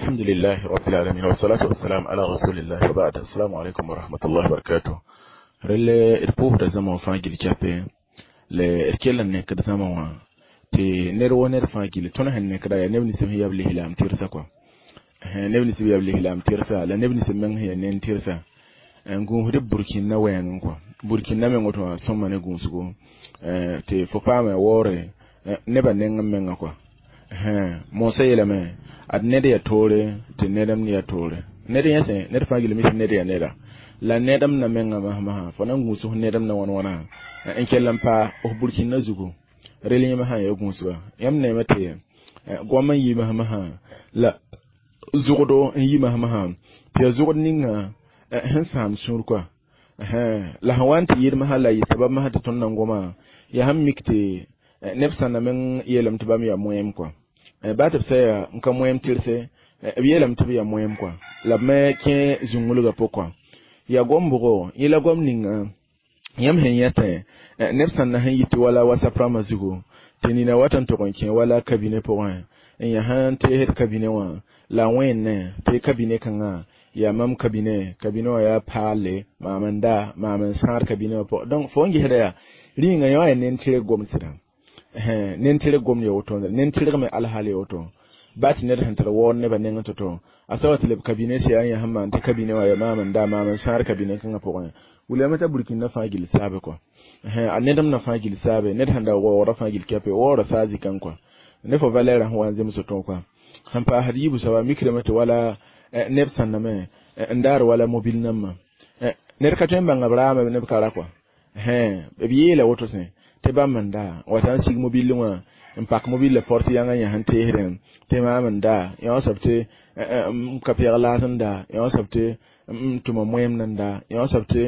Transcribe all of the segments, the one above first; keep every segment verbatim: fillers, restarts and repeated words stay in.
الحمد لله رب العالمين والصلاة والسلام على رسول الله وبعد. السلام عليكم ورحمة الله وبركاته. رل البوه ده زمان فاجل كابي لركيلا نكد زمان تي نرو نرفاجل تونا هنكدا نبني سمي يبلي هلام تيرسا كوا نبني سمي يبلي هلام تيرسا لا نبني سمين هي نين تيرسا نقول هدي بوركينا وين كوا بوركينا من غتوا ثم نقول سكوا تي فقامة ووري نبى نعم من كوا موسى يلمه ad nede ya tore te nedam ni ya tore nede ya se nede fagile mi nede ya neda la nedam na menga ma ma fona ngusu nedam na wana wana en kellam pa o burkina zugo reli ma ha ya ngusu yam ne mate goma yi ma ma la zugodo yi ma ma te zugod ninga hen sam sur kwa la hawanti yir ma hala yi sabab ma ta tonna ngoma ya ham mikte nefsa na men yelam tibam ya moyem kwa ba ta saya nka moyem tirse biye lam tibi ya moyem kwa la me ke zungulu ga pokwa ya gombugo ila gomninga yam hen yate nepsan na hen yiti wala wasa prama zugo tinina watan to konke wala kabine poin en ya han te het kabine wa la wenne te kabine kanga ya mam kabine kabine wa ya pale mamanda maman sar kabine po donc fo ngi heda ya ringa yo en tire gomsira eh nentire gomni woto nentire me alhali woto bat ner hantar won ne banen to to asawat le cabinet ya ya hamma ante cabinet wa mama nda mama sar cabinet kan po ko ulama ta burkina fagil sabe ko eh anedam na fagil sabe net handa wo wora fagil kepe wora sazi kan ko ne fo valera ho anze muso to ko hampa hadibu sawa mikremata wala nepsan na me ndar wala mobil namma ner ka temba ngabrama ne kala ko eh biye woto se te ba manda watan sig mobile wa impak mobile forti yanga ya hante hiren te ma manda ya sabte kapiya lasanda ya sabte tuma moyem nanda ya sabte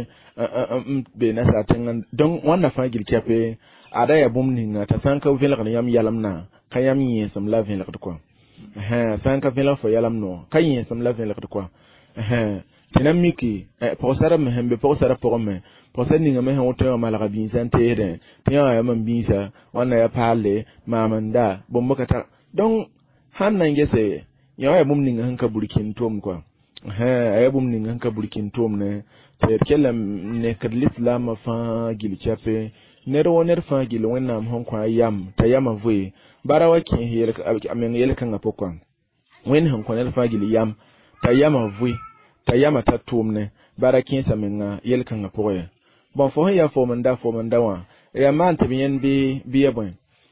be na satin don wannan fagil kafe ada ya bumninga ta sanka vela kan yam yalamna kayam yi sam la vela ko ha sanka vela fo yalamno kayin sam la vela ko ha tinamiki posara mehembe posara porome posa ninga me hoto ma la bin sante de tiya ya man bisa wana ya pale mamanda bombo kata don hannan gese ya ya bum ninga hanka burkin tom kwa ha ya bum ninga hanka burkin tom ne te kellam ne kad l'islam fa gil chape ne ro ne fa gil wonna am hon kwa yam ta yama vui barawa ki hiyel amen yel kan apokwa wen hon kwa ne fa gil yam ta yama vui ta yama ta tomne barakin sa menga yel kan apoye bon fo ya fo manda fo manda wa ya man tabiyen bi biye bon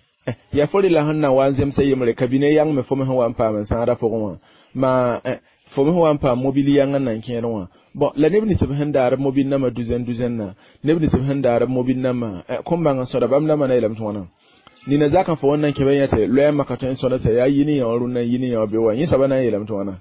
ya fori la hanna wanzem sai yemre kabine yang me fo me ho ampa man san ra fo wa ma fo me ho ampa mobili yang nan ken wa bon la nebni se handa arab mobil na ma duzen duzen na nebni se handa arab mobil na ma kon ban so da bam na ma na ilam tona ni na zaka fo wannan ke bayata lo ya makatan so da sai ya yini ya warun nan yini ya be wa yin sabana ilam tona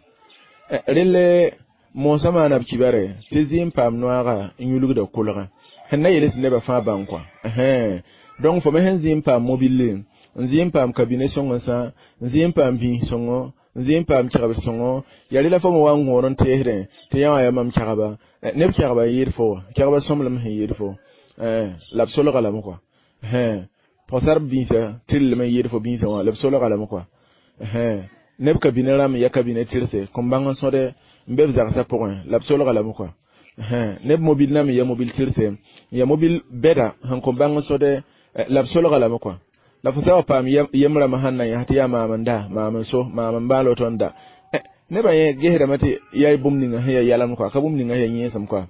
rele mo sama na kibare tizim pam noara inyulu da kulra henna yeles leba fa ban kwa eh donc fo me henzim pa mobile nzim pa cabinet songo sa nzim pa bi songo nzim pa mchaba songo yali la fo mo wan ngoron tehre te yawa ya mam chaba ne chaba yir fo chaba somlam yir fo eh lab solo kala mo kwa eh posar bi sa til me yir fo bi sa lab solo kala mo kwa eh ne cabinet ram ya cabinet tirse kombango sode mbeb za sa point lab solo kala mo kwa eh ne mobile nam ya mobile tirse ya mobile beda han ko bango sode lab solo kala mo kwa la fusa pam yemra mahanna ya hatiya mamanda maman so maman balo tonda ne ba ye gehra mate yayi bumninga ya yalam kwa ka bumninga ya nyesam kwa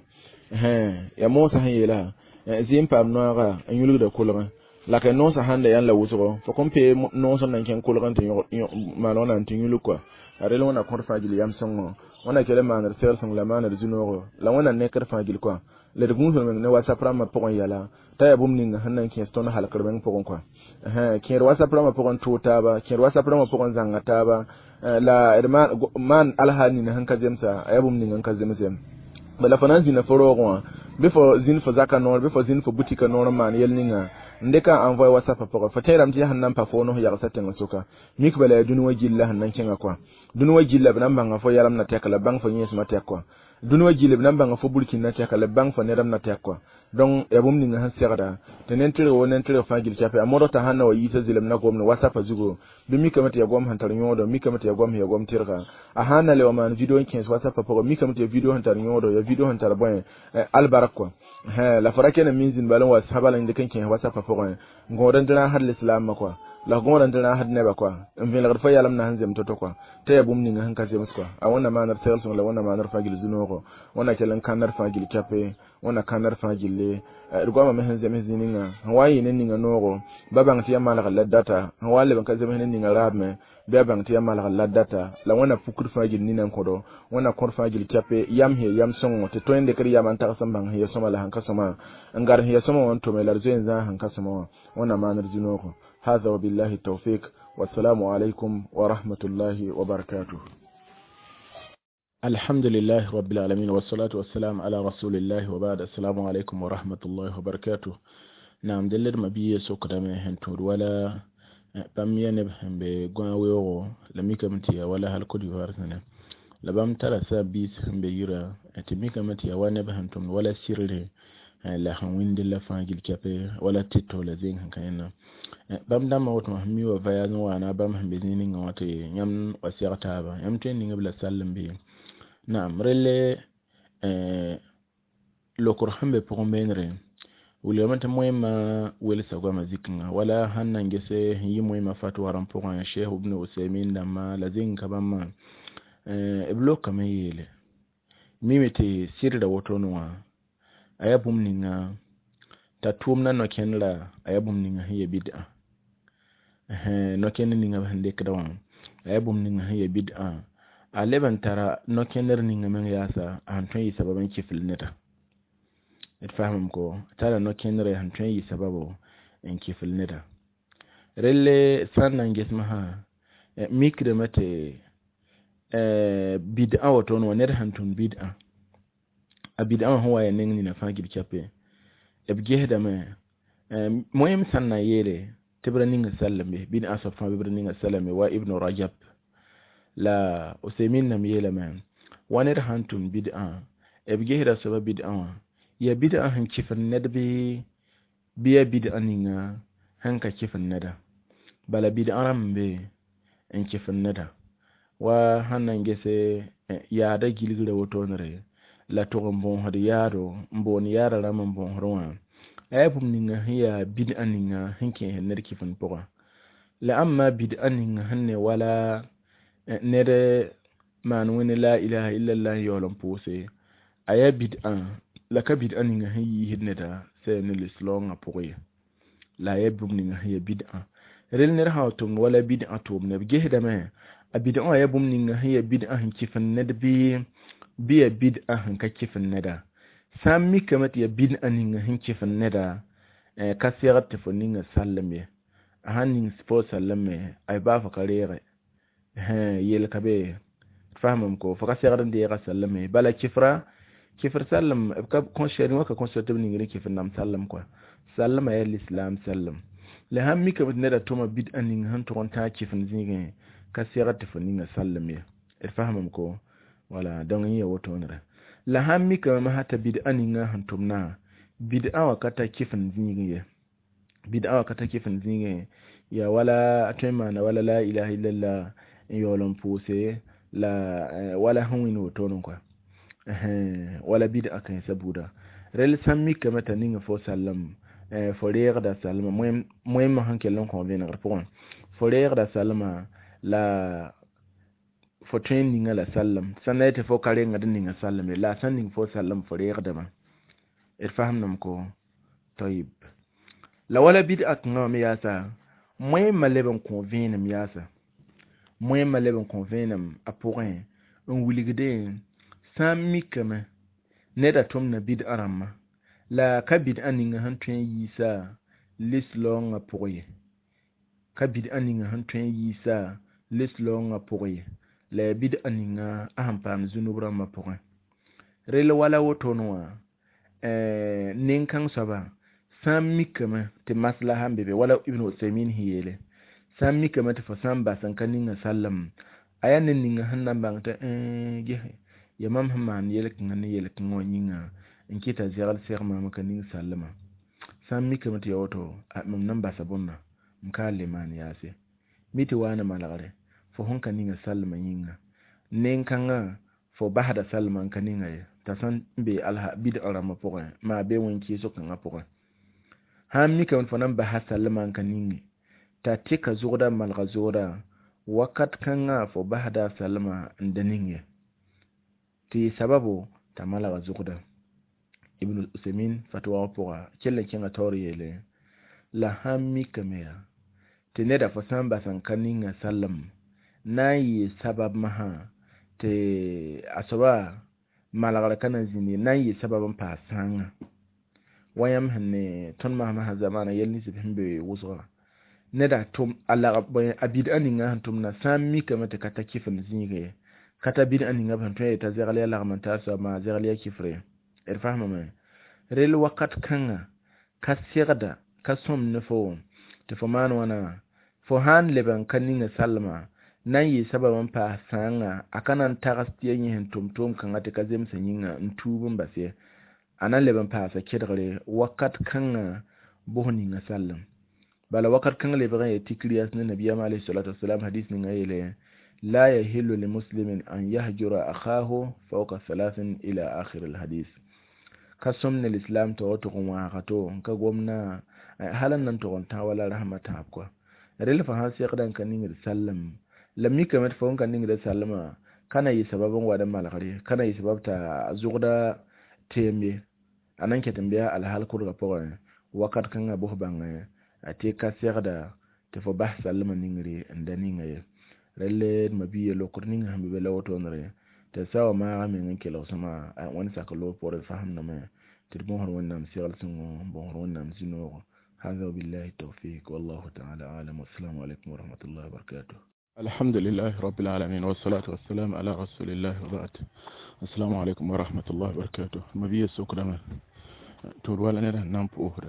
eh ya mo sa hayela zim pam no ga anyulu da kulga la ka no sa handa yan la wuso fo kompe no so nan ken kulga tin ma no nan tin yulu kwa arelo na korfa gili yam songo wana kele manar sel sang la manar junoro la wana ne kar fagil kwa le de gun men ne whatsapp rama pokon yala ta ya bum ninga hanan kin stone halakar ben pokon kwa eh kin whatsapp rama pokon tuta ba kin whatsapp rama pokon zangata ba la irman man alhani ne hanka jemsa ya bum ninga hanka jemsem bala fananzi na foro kwa before zin fo zaka nor before zin fo butika nor man yel ninga ndeka envoy whatsapp pokon fa tayram ti hanan pa fono ya saten soka mik bala dunwa jilla hanan kin akwa dunwa jilla ban banga fo yaram na tekala bang fo nyes ma tekwa dunwa jilla ban banga fo burkin na tekala bang fo neram na tekwa don yabum ni han segada tenen tire wonen tire fagil chape amodo ta hanna wa yisa zilam na gomna whatsapp zugo bi mi kamata ya gom hantar nyodo mi kamata ya gom ya gom tirga a hanna le man video kens whatsapp pa mi kamata ya video hantar nyodo ya video hantar boy albarak ko ha la farake na minzin balon wa sabalan de kenken whatsapp pa ko ngodan dana har l'islam ko la goran dana had ne ba kwa in bin larfa yalam na hanzem to to kwa ta yabum ni han kaze musko a wannan manar sales la wannan manar fagil zunogo wannan kelan kanar fagil chape wannan kanar fagil le irgoma me hanzem zininga hawayi ne ninga nogo babang tiya mala la data hawale ban kaze me ninga rabme babang tiya mala la data la wannan fukur fagil ni nan kodo wannan kor fagil chape yam he yam songo te to ende kari yaman ta sambang he soma la han kasama ngar he soma won to me larzen za han kasama wannan manar zunogo هذا وبالله التوفيق والسلام عليكم ورحمة الله وبركاته. الحمد لله رب العالمين والصلاة والسلام على رسول الله وبعد السلام عليكم ورحمة الله وبركاته. نعم دلر مبيه سوكرا مهنتور ولا باميا نبهم بغاويو لميكا متيا ولا هالكودي وارثنا لبام ترى سابيس هم بيرا اتميكا متيا ونبهمتم ولا سيرلي la hawinde la fangil kape wala tito la zing hankaina bam dama wot mahmi wa vaya no wana bam hambini ngote nyam wasirata ba yam tendi ngabla sallam bi naam rele eh lokor hambe pour menre wuli amanta moyma wele sagwa mazikinga wala hanna ngese yi moyma fatu waram pour un cheikh ibn usaymin dama la zing kabama eh bloka mayele mimete sirda wotonwa ayabum ninga tatum na no kenla ayabum ninga hiya bid'a eh no ken ninga hande kadawan ayabum ninga hiya bid'a aleban tara no kener ninga men yasa antun yi sababan kifil neta et fahmum ko tara no kenre antun yi sababo en kifil neta relle sannan gesmaha mikre mate eh bid'a wato no ner hantun bid'a abid an huwa ya nengni na fagil chape ebge da me moyem sanna yele tibra ninga sallame bin asaf fa bibra ninga sallame wa ibnu rajab la usaymin nam yele man wanir hantun bid'a ebge da sabab bid'a ya bid'a han kifan nadbi biya bid'a ninga hanka kifan nada bala bid'a rambe en kifan nada wa hanan gese ya da gilgira woto nare la to bon hadi yaro mbon yara ram bon ronwa aybum ninga hiya bid'a ninga hinke hener kifan poa la amma bid'a ninga hanne wala nere man woni la ilaha illa allah yolom pose aya bid'a la ka bid'a ninga hiyi hidneda se ne lislonga poa la aybum ninga hiya bid'a rel ner hawtum wala bid'a tum ne gehda me abid'a aybum ninga hiya bid'a hin kifan nedbi biya bid'a han ka kifin nada sami kamat ya bid'a ninga hin kifin nada eh ka sirat tifoninga sallame a hanin spo sallame ay ba fa karere eh yel kabe fahmam ko fa ka sirat ndi ya sallame bala kifra kifr sallam ka konsheri waka konsheri ninga kifin nam sallam ko sallama ya islam sallam la hammi kamat nada tuma bid'a ninga han to ta kifin zinga ka sirat tifoninga sallame fahmam ko wala don yi wato nira la hammi kama hata bid'a ninga hantumna bid'a wa kata kifin zinge bid'a wa kata kifin zinge ya wala atema na wala la ilaha illallah yolon pose la wala hanwin wato non kwa eh wala bid'a kan sabuda rel sammi kama ta ninga fo sallam eh forer da salama moy moy ma hankelon ko venar pour forer da salama la for training ala sallam sanayte fo kare ngad ninga sallam la sanning fo sallam fo reegdama er fahamnam ko tayib la wala bid'at ngam yasa moy maleben convenam yasa moy maleben convenam aporin on wuligde sammi kama neda tomna bid'arama la ka bid'an ninga hantuen yisa lislong apoye ka bid'an ninga hantuen yisa lislong apoye la bid'a ninga ahampam zunubra ma point rele wala wotonwa eh ninkan saba sammi kama te maslaha bebe wala ibn usaymin hiyele sammi kama te fasamba sankaninga sallam ayanin ninga hanna bangta eh ge ya mam hamman yele kinga ne yele kingo nyinga in kita ziyarar sayar ma makanin sallama san mika mata yawato a nan ba sabonna mka limani yase miti wana malagare fo honka ninga sallama yinga nen kanga fo bahada sallama kaninga ta san be alha bid arama pokoy ma be wonki so kanga pokoy ha mika won fanan ba sallama kaninga ta tika zuda malga zuda wakat kanga fo bahada sallama ndaninga ti sababu ta malaga zuda ibn Usaymin fatwa poa kella kinga toriyele la hammi kamera te da fasan basan kaninga sallam nayi sabab maha te asaba malaga kana zini nayi sababan pasanga wayam hanne ton ma ma zamana yelni sibhimbe wuzra neda tum alla abid aninga tum na sammi kamata kata kifin zinige kata bid aninga bantoy ta zagaliya lagmanta sa ma zagaliya kifre irfahma ma rel wakat kanga kasirda kasom nefo te foman wana fo han leban kaninga salma nayi sababan pa sanga akanan tagastiyen yin tumtum kanga te kazem sanyinga ntubun base anan leban pa sa kedre wakat kanga bohninga sallam bala wakat kanga leban ya tikriyas na nabiyya alayhi salatu wassalam hadith ninga yele la yahillu li muslimin an yahjura akahu fawqa thalathin ila akhir al hadith kasom ne l'islam to to kuma kato ka gomna halan nan to ta wala rahmata akwa rel fa hasi qadan kanin sallam lammi kamat fa kan nin da sallama kana yi sababan wadan malakari kana yi sababta zuqda tembe anan ke tambaya alhal kur ga fawa wakat kan abu ban ate ka sirda ta fa bah sallama ningri ndani ngaye rel mabiye lokurnin hambe bela wato nare ta sawa ma min ke law sama wani sakalo por faham na ma تربون هرونا مسيال سنو بون هرونا مسينو هذا بالله التوفيق والله تعالى أعلم والسلام عليكم ورحمة الله وبركاته. الحمد لله رب العالمين والصلاة والسلام على رسول الله وبعد. السلام عليكم ورحمة الله وبركاته. مبيه سكرنا تقول ولا نرى نام بوهر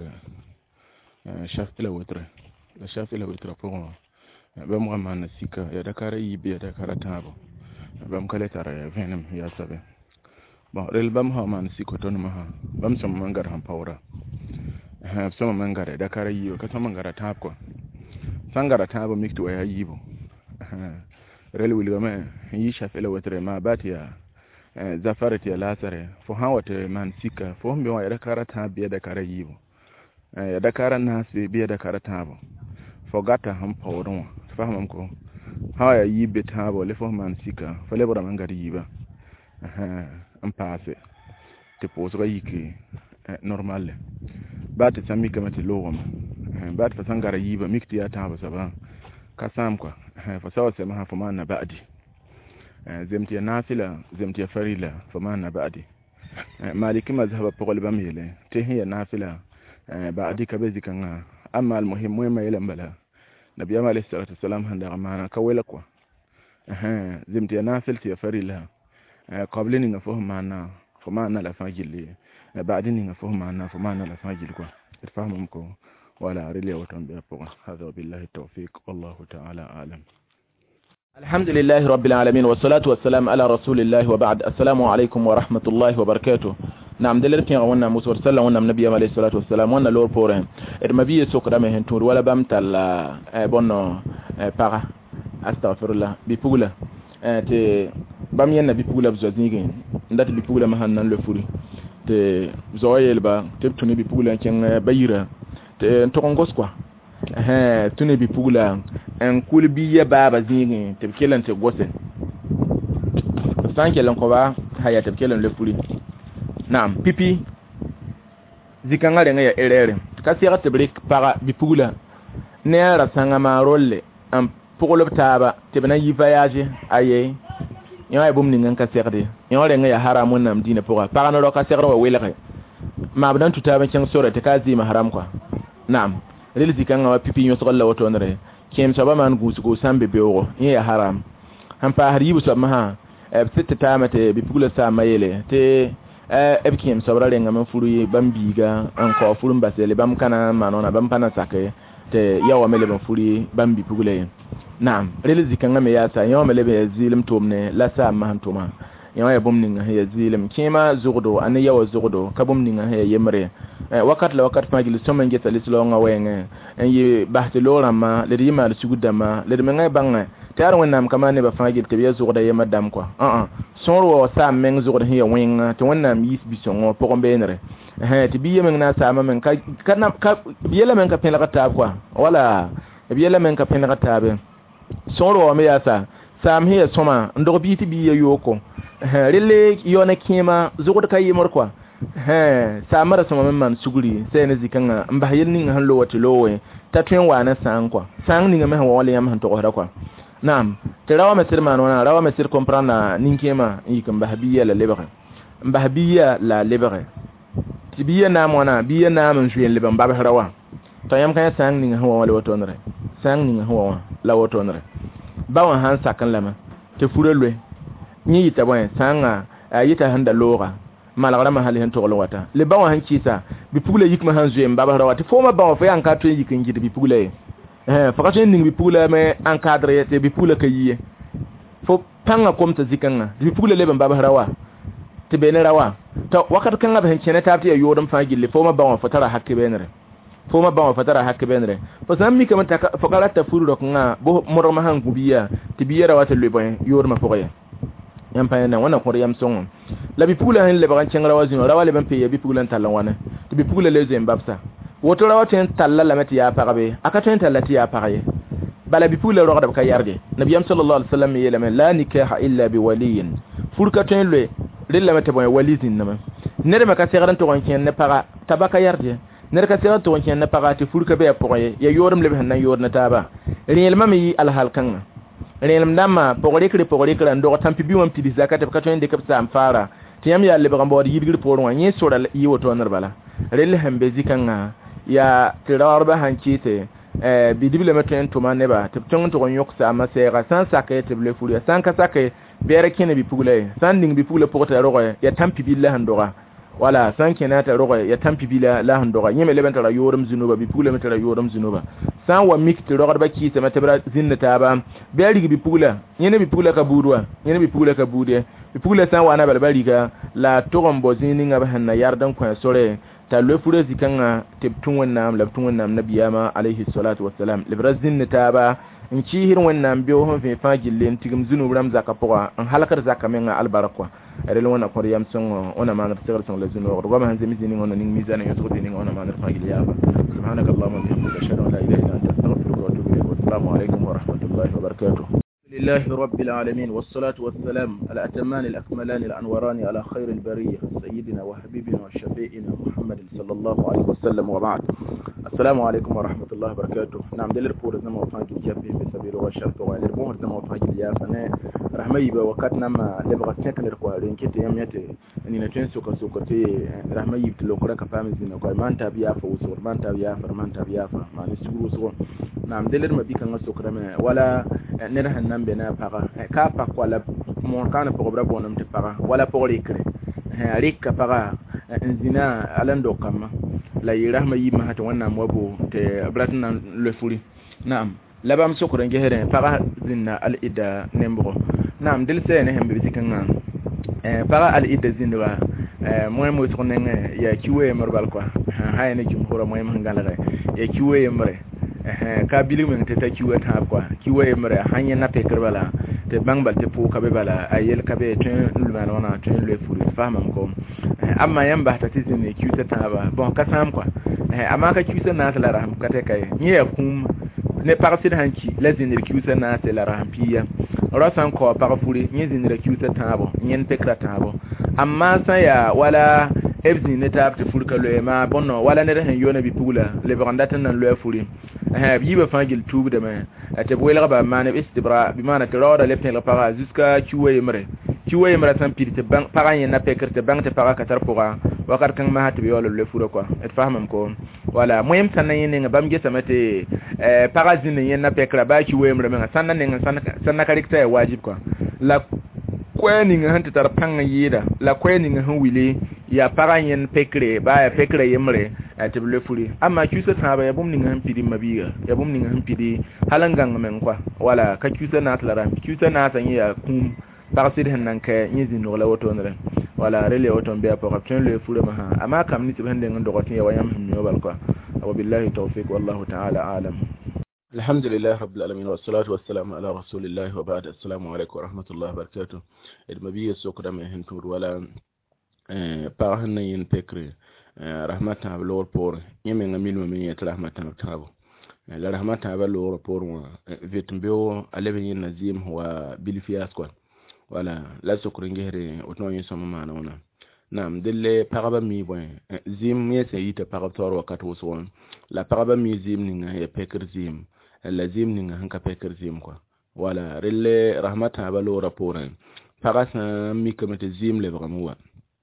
شاف إلى وتر شاف إلى وتر فوق بمغ ما نسيك يا دكار يبي يا دكار تابو بمكلة ترى فينم يا سبب bon rel bam ha man si ko ton ma ha bam som mangar han pawra ha som mangar da kara yiwo ka som mangar ta ko sangara ta ba mikto ya yibo rel wil gama yi shafela watre ma batiya zafarati ya lasare fo ha wate man sika fo mbi wa da kara ta biya da kara yibo ya da kara na se biya da kara ta ba fo gata han pawron fahimam ko ha ya yibe ta ba le fo man sika fo le bora mangar yiba un passe te posera yiki normal ba ta sami kamata lowam ba ta sangara yiba mikti ya ta ba saba ka sam kwa fa sawa sai ma fa man ba'di zemti nafila zemti farila fa man ba'di maliki mazhab pogol bamile te hiya nafila ba'di ka bezi kan amma almuhim muhimma ila bala nabiy alayhi salatu wassalam handa amana ka wela kwa zemti nafilti farila قبلني نفهم معنا فمعنا لا فاجل بعدين نفهم معنا فمعنا لا فاجل كوا تفهمكم ولا رلي وتنبيه هذا وبالله التوفيق والله تعالى أعلم. الحمد لله رب العالمين والصلاة والسلام على رسول الله وبعد. السلام عليكم ورحمة الله وبركاته. نعم دلرتين وانا موسى صلى الله عليه عليه الصلاة والسلام وانا لور بورين ارمبيه سوكرا مهن تور ولا بامتال بونو بارا استغفر الله بيبولا te bam yenna bi pugula bzozingen ndati bi pugula mahan nan le furi te zoyel ba te tuni bi pugula ken bayira te ntokongos kwa eh tuni bi pugula en kul bi ya baba zingen te kelan te gose san kelan ko ba haya te kelan le furi naam pipi zikanga renga ya erere kasira te break para bi pugula ne ra sanga ma rolle am pugula taba te bana yi voyage aye yon ay bum ningan ka serdi yon renga ya haramun nam dina poga para no ka serdo wa welere ma badan tuta ban ken sore te kazi ma haram kwa nam rel zikanga wa pipi yo sokalla wato nare kem saba man gusu go sambe bewo ya haram han pa haribu so ma ha e sitte tamate bi pugula sa mayele te e kem sabra renga man furu bambiga an ko furu mbasele bam kana manona bam pana sake te yawa mele ban furu bambi pugule naam rel zikanga me yasa yawa mele be zilim tomne la sa ma hantuma yawa bum ninga ya zilim kima zugdo an yawa zugdo ka bum ninga ya yemre wakat la wakat fagil somen geta lislo nga wenge en yi bahtilo rama le rima le sugudama le menga banga tar wonnam kama ne ba fagil te ya zugda yema dam kwa a a sonro sa meng zugda ya wenga to wonnam yis bisongo pogombenre eh ti biye men na sama men ka kana ka biyela men ka pela ka tab kwa wala biyela men ka pela ka tabe sonro me ya sa sam hiya soma ndo biti biye yoko eh rele yona kima zugda kay mor kwa eh samara soma men man suguri sai ne zikanga mbahayel ning han lo wati lowe tatwen wana sang kwa sang ninga me wala yam han to hora kwa naam te rawa mesir man wana rawa mesir comprendre ninkema yikum bahabiya la lebere bahabiya la lebere tibiya na mona biya na man juyen liban baba rawa to yam kan sang ninga hawa wala wato nare sang ninga hawa la wato nare bawan han sakan lama te furelwe ni yita bon sanga yita handa lora malagara mahali hen to wata le bawan han kisa bi pugule yikma han juyen baba rawa te foma bawan fa yan ka to yikin gidi bi pugule eh fakatun ning bi pugule me encadrer te bi pugule kayiye fo panga komta zikanga bi pugule le ban baba rawa te bene rawa to wakat kan ga hen chene tafti ya yodum fa gille foma bawan fatara hakke benere foma bawan fatara hakke benere fo sammi kam ta fakarata furu do nga bo moroma han gubiya te biya rawa te le bon yodum foye yam pa na wana ko yam songo la bi pugule hen le ban chengra wazino rawa le ban pe bi pugule talon wana te bi pugule le zembabsa woto rawa ten talla la meti ya parabe akaten tallati ya paraye bala bi pugule ro gadab ka yarde nabiyam sallallahu alaihi wasallam yelame la nikaha illa bi waliyin furkaten le rilla mete bon walizin nama nere maka segaran to gonken ne para tabaka yarde nere ka segaran to gonken ne para ti furka be poye ya yorum lebe hanan yorna taba riyel mami al halkan riyel ndama pogore kre pogore kre ndo tampi bi won pidi zakata ka to ende kapsa amfara tiyam ya lebe gambo yidgir poron nyi sura yi woto nar bala rille hambe zikanga ya tirawar hankite eh bidible meten to maneba tepton to gon yoksa amasera san saka teble fulu san ka saka bere kene bi pugule sanding bi pugule pokota rogo ya tampi billahi ndora wala san kenata rogo ya tampi billahi la ndora nyeme lebenta la yorum zinuba bi pugule metara yorum zinuba san wa mikti rogo ba ki se metebra zinnata ba beri bi pugula nyene bi pugula ka budwa nyene bi pugula ka bude bi pugula san wa na balbali ga la togon bozini ngaba hanna yardan ko sore ta lo fure zikanga tebtun wannan labtun wannan nabiyama alaihi salatu wassalam librazin taba in ci hirin wannan biyo hon fe fagille tigum zunu ram zaka poa an halakar zaka men albarakwa rele wona ko yam son ona manar sir son la zunu ko ma hanze mizini ngona ning mizana yoto ko ning ona manar fagille ya ba subhanakallahumma wa bihamdika ashhadu an la ilaha illa anta astaghfiruka wa atubu ilayk assalamu alaykum wa rahmatullahi wa barakatuh لله رب العالمين والصلاة والسلام على أتمان الأكملان الأنوران على خير البرية سيدنا وحبيبنا وشفيئنا محمد صلى الله عليه وسلم وبعد السلام عليكم ورحمة الله وبركاته نعم دلر بور زما وفاجي جابي بسبيل وشرط وعلر بور زما وفاجي يا فنا رحمي بوقتنا ما لبغى تكنر قوارين كتي يميتي أني نتين سوكا سوكتي رحمي بتلوكرا كفامي زينا قوي ما انت بيافا وصور ما انت بيافا ما انت بيافا ما نسجور وصور نعم دلر ما بيكا نسوكرا ولا نرهن نعم bena para ka pa wala mon kana pogobra bonum te para wala pogorikre ha rikka para nzina alando kama la yirahma yima hata wannan wabo te bratna le furi na'am labam sokoro ngehere para zinna al ida nembo na'am dil sene hembe zikan eh para al ida zinwa eh moy mo sokone ya kiwe marbal kwa ha ne jumhura moy mangala ya kiwe mre eh ka bilu men te ta kiwe ta kwa kiwe mre hanya na pe kerbala te bangbal te pu kabe bala ayel kabe tun luma wana tun le furi famam ko amma yamba ta tizini kiwe ta ba bon kasam kwa eh amma ka kiwe na sala raham kate kai ni ya kum ne partir hanki la zinir kiwe na sala raham piya rasan ko para furi ni zinir kiwe ta ba nyen te kra ta ba amma saya wala ebzi ne ta te furi kalo ma bonno wala ne hen yona bi pula le brandatan nan le furi eh bi ba fangil tubu de me ate boyla ba man istibra bi mana tirada le pen la para jusqu'à kiwe yemre kiwe yemre tan pirite bang para yen na pekerte bang te para katar pora wakar kan ma hatu bi wala le furi ko et fahmam ko wala moyem tan yen bam ge samate eh para zin yen na pekra ba kiwe yemre me sanna ne sanna karikta wajib ko la kweni nga hanta tar panga yida la kweni nga han wile ya paranyen pekre ba ya pekre yemre atibule furi amma kyusa taba ya bumni nga han pidi mabiga ya bumni nga han pidi halanga men kwa wala ka kyusa na tlara kyusa na tanye ya kum partir hanan ka yizi no la woto ndre wala rele woto be pa kapten le fure ma ha ama kam ni tibande ngando ko tiya wayam mi wal ko wa billahi tawfiq wallahu ta'ala alam. alhamdulillah rabbil alamin wassalatu wassalamu ala rasulillah wa ba'd. Assalamu alaykum wa rahmatullahi wa barakatuh. Edmabiya sokra me hen tur wala eh pa hanan yin pekre rahmatan ba lor por yeme ngamil mo min yet rahmatan tabo la rahmatan ba lor por wa vitmbeo alebe yin nazim wa bil fias quoi wala la sokro ngere oton yin sama mana ona nam delle paraba mi bon zim yete yita parator wakat woswon la paraba mi zim ninga ya pekr zim la zim ninga hanka pekr zim quoi wala relle rahmatan ba lor por parasa mi kamete zim le vraiment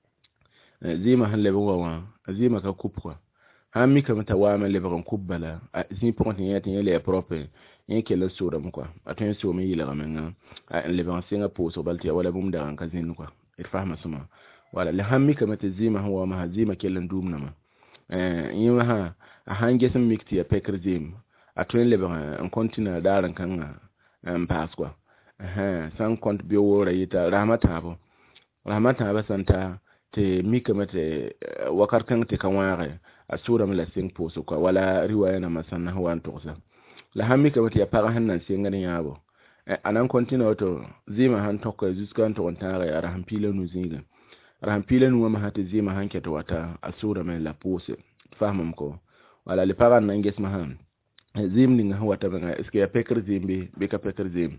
zima han lebe wa zima ka kupwa ha mi ka mata wa ma lebe kan kubbala zin point yati yele propre yin ke la sura mu kwa atun so mi yila gamenga lebe kan singa po so balti wala bum da kan zin kwa irfahma suma wala la han mi ka mata zima huwa ma zima ke lan dum nama eh yin ha han ge sam mikti ya pekr zim atun lebe kan kontina daran kan am pas kwa eh san kont bi wora yita rahmata bo rahmata ba santa te mika mate wakar kan te kan ware asura mala sing poso kwa wala riwaya na masanna hawan tosa la hammi ka mate ya para hannan singani yabo anan continue to zima han tokko juskan to ontare ara hampile nu zinga ara hampile nu ma hate zima hanke to wata asura mala pose fahmam ko wala le para nan ges ma han zim ni nga wata nga eske ya pekr zimbi be ka pekr zim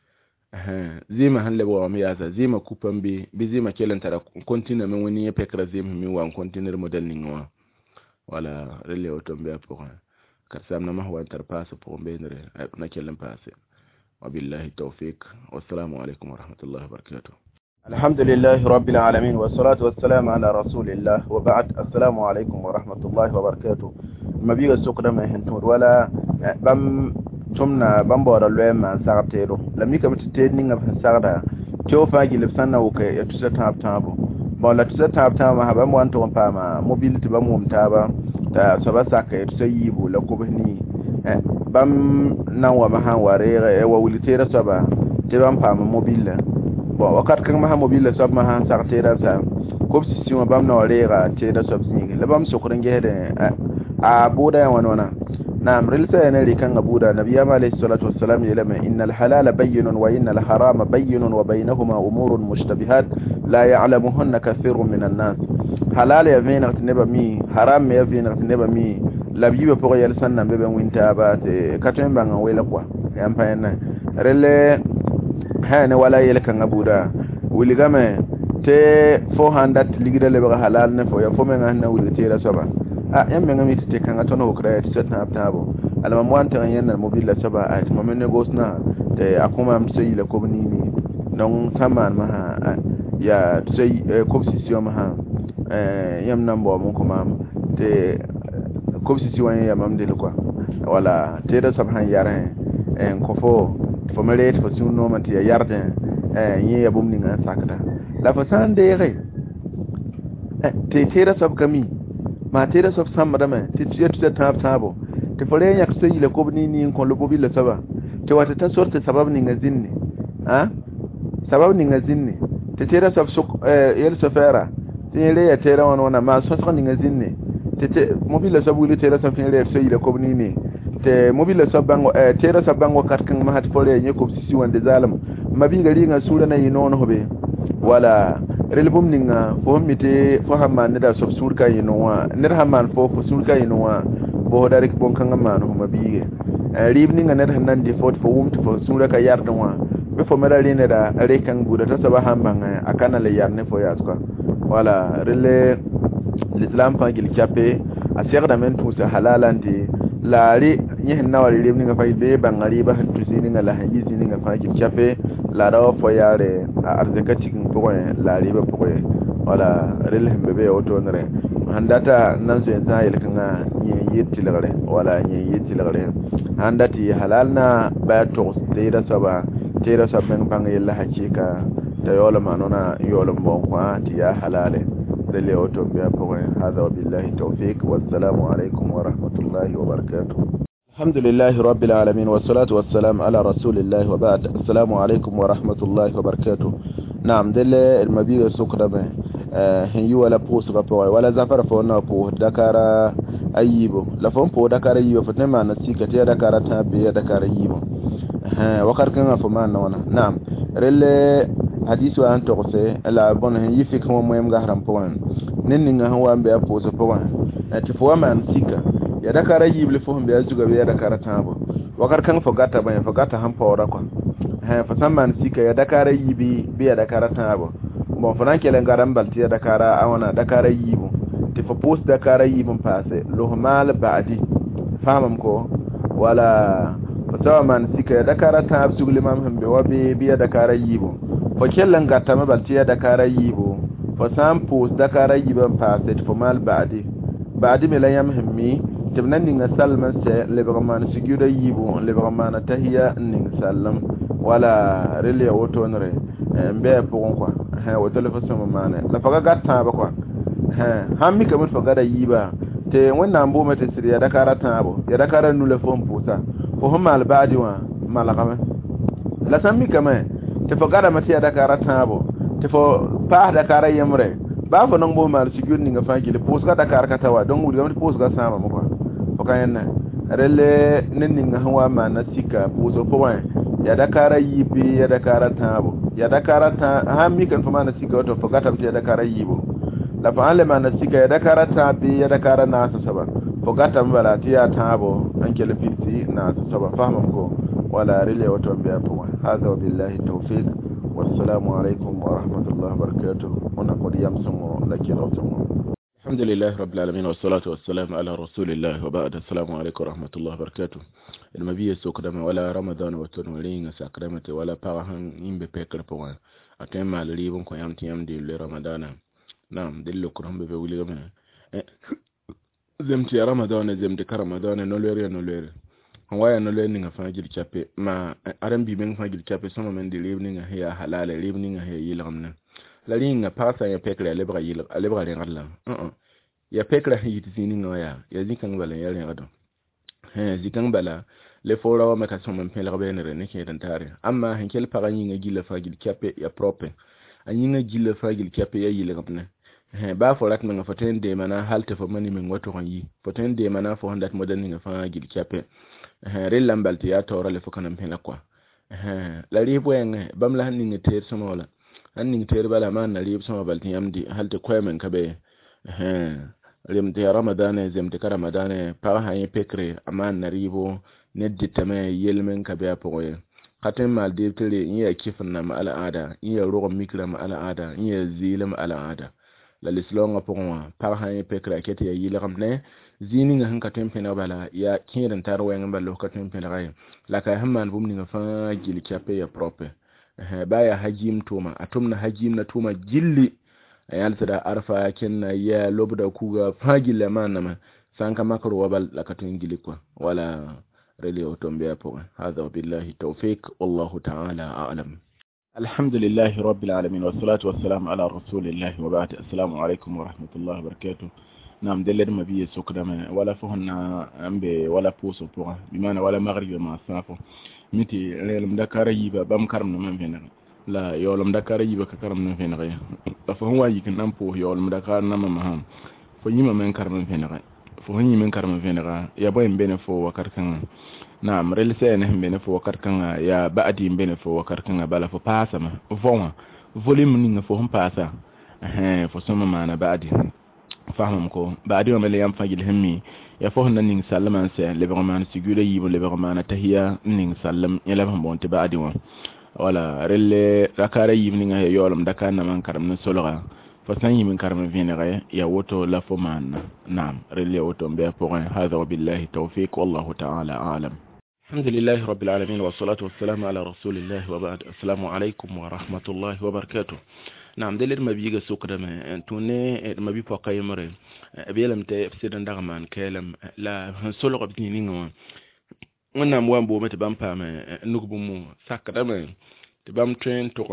zima han lebo wa miyaza zima kupambi bizima kelanta da continue men woni pekra zima mi wa continue model ni ngwa wala rele otombe apo ka samna ma wa tar passe pour benre na kelan passe wa billahi tawfiq wassalamu alaikum wa rahmatullahi wa barakatuh. alhamdulillahi rabbil alamin wassalatu wassalamu ala rasulillah wa ba'd. Assalamu alaikum wa rahmatullahi wa barakatuh. mabiga sokda ma hen to wala bam tumna bambora lema sartero lamni kam tete ninga sarda to faagi le sanna o kay to seta tabo bon la to seta tabo ha bam wanto pa ma mobility bam mum taba ta sabasa kay to yibu la ko bani bam nawa ma han ware e wa wulitera saba te bam pa ma mobile bon wakat kan ma mobile sab ma han sartera sa ko si bam na ware te da sab singi le bam sokran gede a boda wanona نعم رلسة نري كان أبودا نبي عليه الصلاة والسلام يلما إن الحلال بين وإن الحرام بين وبينهما أمور مشتبهات لا يعلمهن كثير من الناس. حلال يفين اغتنبا مي حرام يفين اغتنبا مي لبيب بغي يلسان نبيبا وانتابات كتن بان ويلقوا ينباينا رلي هانا ولا يلكان أبودا ولغامي تي فوهاندات لغدا لبغا حلال نفو يفومن أهنا ولغتيرا سبا a yan men ngami te kan atono kra ti setna aptabo alama mwanta yanna mobile saba a ti momen negosna te akuma msei la kobni ni non saman ma ya tsei kobsisio ma ha eh yam nambo mon komam te kobsisio ya mamde kwa wala te da sabhan yare en kofo fo meret fo sunno man ti yarde eh yi ya bumni nga sakata la fa sande re te te da sab kami ma tera sof samma me ti tiya tiya tab tabo te fore yak sai le kobni ni kon lo bobi le saba te wata ta sorte sabab ni ngazinni ha sabab ni ngazinni te tera sof suk yel sofera te le ya tera wana wana ma sof ni ngazinni te te mobile sabu le tera sof le sai le kobni ni te mobile sabango tera sabango katkan ma hat fore ni ko sisi wande zalam mabi gari nga sura na yino hobe wala relbum ninga fo mite fo hamman da sof surka yinwa ner hamman fo fo surka yinwa bo darik bon kan man ho mabiye rib ninga ner hanan de fo fo wumti fo surka yardwa be fo mera rene da are kan guda ta saba hamman akana le yarne fo yaska wala rele l'islam pa gil chape a serda men tout sa halalandi laari nyen nawari rib ninga fay be bangari ba han tusini nga la hajizi ninga fa gil chape la rawa fo yare arzakati kin pokoy la riba pokoy wala relhim bebe oto nare handata nan so yanta yelkanga nyi yetti lagare wala nyi yetti lagare handati halalna ba to teira saba teira sabben bang yella hakika ta yola manona yola bon kwa ti ya halale rele oto be pokoy hada billahi tawfik wassalamu alaikum wa rahmatullahi wa barakatuh. الحمد لله رب العالمين والصلاة والسلام على رسول الله وبعد. السلام عليكم ورحمة الله وبركاته. نعم دل المبيغ سكرة به هني ولا بوس ربوي ولا زفر فونا بو دكارا أيبو لفون بو دكارا أيبو فتنما نسيكة تيا دكارا تابي دكارا أيبو ها وقر كنا فمان نونا. نعم رل حديث وان تقصي لا بون هني فيك هو مهم غهرم بوان ننني هو أم بيا بوس بوان تفوا ما نسيكة ya da kara yi bil fuhum biya zuga biya da kara tabo wakar kan fogata ban fogata han fawra ko ha fa samman sika ya da kara yi bi biya da kara tabo bon fanan kelen garan balti ya da kara awana da kara yi bu ti fa post da kara yi bun passe lohmal baadi famam ko wala fa samman sika ya da kara tab sugli mam hambe wabi biya da kara yi bu fa kelen gata ma balti ya da kara yi bu fa sam post da kara yi bun passe ti fa mal baadi baadi me la yam hammi tibnan ninga salman se lebaman siguda yibu lebaman tahiya ning sallam wala rele woto nre mbe pokon kwa ha woto le fasama mane la faga gatta ba kwa ha hammi kamut faga da yiba te wannan bo mata siriya da karata abo ya da karan nule fon pusa ko hum mal baadi wa malakama la sammi kama te faga da mata da karata abo te fo pa da kara yamre ba fo non bo mal sigud ninga fangile pusa da karkata wa don wuri gamti pusa ga sama mo kwa okayenna rele ninninga hawa ma na sika puso powan ya da kara yibi ya da kara tabo ya da kara ta ha mi kan fama na sika wato fogata ya da kara yibo la fa ale ma na sika ya da kara tabi ya da kara na sa saba fogata mbala ti ya tabo an kele fiti na sa saba fahimam ko wala rele wato biya powan hada billahi tawfiq wassalamu alaikum wa rahmatullahi wa barakatuh wana qadiyam sumo lakira sumo. الحمد لله رب العالمين والصلاة والسلام على رسول الله وبعد. السلام عليكم ورحمة الله وبركاته. المبيه سكرم ولا رمضان وتنولين سكرمته ولا باهم يم بفكر بوان أتم على ليبون كيام تيام دي لرمضان. نعم دلوا كرهم بقولي كمان زمت يا رمضان زمت كرمضان نولير نولير هو يا نولير نيجا فاجل كابي ما أرم بيبين فاجل كابي سما من دي ليبنينga هي حلال ليبنينga هي يلغمنا la linga pasa ya pekra lebra yil lebra ngalla uh ya pekra hiti sininga ya ya zikan bala ya ngado he zikan bala le fora wa maka som men pela benere ne ke dan tare amma henkel parani nga gila fagil kape ya prope anyi nga gila fagil kape ya yile ngapne he ba forat nga foten de mana halte fo mani men wato kan yi foten de mana fo handat modan nga fagil kape he relam balti ya tora le fo kanam pela kwa he la ribo en bam la hanni nga ter somola anning ter bala man na rib sama baltin yamdi halte koymen kabe eh rim te ramadan zem te ramadan pa ha yin pekre aman na ribo ne ditame yelmen kabe apoye katen mal de tele iya kifin na ala ada iya rogo mikra ma ala ada iya zilim ala ada la lislonga pongwa pa ha yin pekre kete ya yilam ne zini nga hanka tempe na bala ya kiran tarwa ngamba lo ka tempe na gai la ka hamman bumni nga fa gil kape ya prope baya hajim tuma atumna hajim na tuma gilli ayalta da arfa kenna ya lobda kuga fagilla manama sanka makaro wabal lakatun gili kwa wala reli otombe apo hadha billahi tawfik wallahu ta'ala a'lam. alhamdulillahi rabbil alamin wassalatu wassalamu ala rasulillahi wa ba'd. assalamu alaykum wa rahmatullahi wa barakatuh. nam deled mabiye sokdama wala fohna ambe wala poso pour bimana wala maghrib ma safo miti lelum dakara yiba bam karam no men fena la yolum dakara yiba ka karam no fena ya fa hon waji kan nampo yolum dakara na mama ham fo yima men karam fena ga fo yima men karam fena ga ya boy mbene fo wakar kan na amrel se ne mbene fo wakar kan ya baadi mbene fo wakar kan bala fo pasa ma fo volume ni fo hon pasa eh fo soma mana baadi fahmam ko baadi o mele yam fagil hemmi ya fo nan ning sallaman se le vraiment sigure yibo le vraiment tahiya ning sallam yela bonte baadi won wala relle rakara yibni nga yolum dakar na man karam na solora fa san yimin karam venere ya woto la fo man naam relle woto be point hadha billahi tawfiq wallahu ta'ala a'lam. alhamdulillahi rabbil alamin wassalatu wassalamu ala rasulillahi wa ba'd. assalamu alaykum wa rahmatullahi wa barakatuh. نعم دليل ما بيجي سوق ده ما توني ما بيبقى قيمره بيلم تفسير دغمان كلام لا هنسولق بتنينه وانا موان بو متبام بام نوبو مو ساكدا ما تبام ترين تو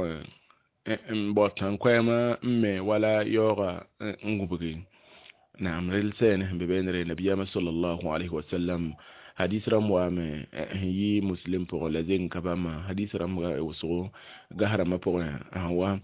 مبوتان كويما مي ولا يورا نغبغي نعم ريلسين بين النبي صلى الله عليه وسلم hadis ram wa me yi muslim pour la zeng kabama hadis ram ga usu gahara ma pour wa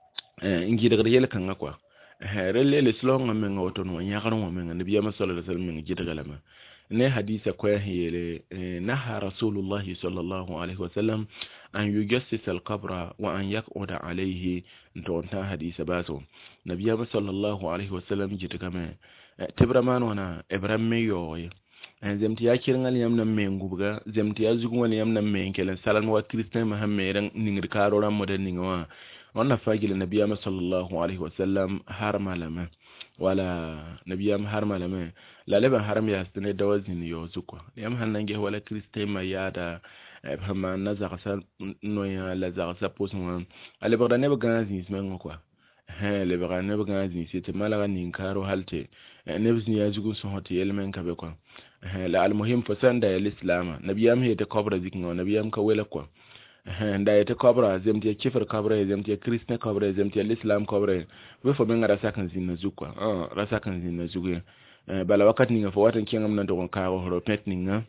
ngi daga yele kan kwa rele le slong men ngoto no nyakaro men nabi ya sallallahu alaihi wasallam ngi daga lama ne hadisa kwa yele naha rasulullah sallallahu alaihi wasallam an yujassis al-qabra wa an yaq'uda alayhi ntonta hadisa baso nabi ya sallallahu alaihi wasallam ji daga me tibraman wana ibrahim yoy zemti ya kirangal yamna mengubuga zemti ya zugun yamna menkelen salan wa kristan mahammeran ningir karo ram moden ningwa wannan fagil nabiyama sallallahu alaihi wasallam har malama wala nabiyama har malama lalaban haram ya stane da wazin yo zukwa yam hannan ge wala kristai ma yada hamma nazaka sa no ya la zaka sa posun ale bagda ne bagan zin ismen kwa he le bagda ne bagan zin sete malaga nin karo halte ne bizin ya zugun son hote elemen ka be kwa he la al muhim fasanda ya islam nabiyama he ta kobra zikin nabiyama ka wela kwa nda yete kobra zemti kifir kobra zemti kristne kobra zemti islam kobra we fo benga rasa kan zinna zukwa ah rasa kan zinna zuge bala wakati ninga fo watan kiyangam nan to ka ho pet ninga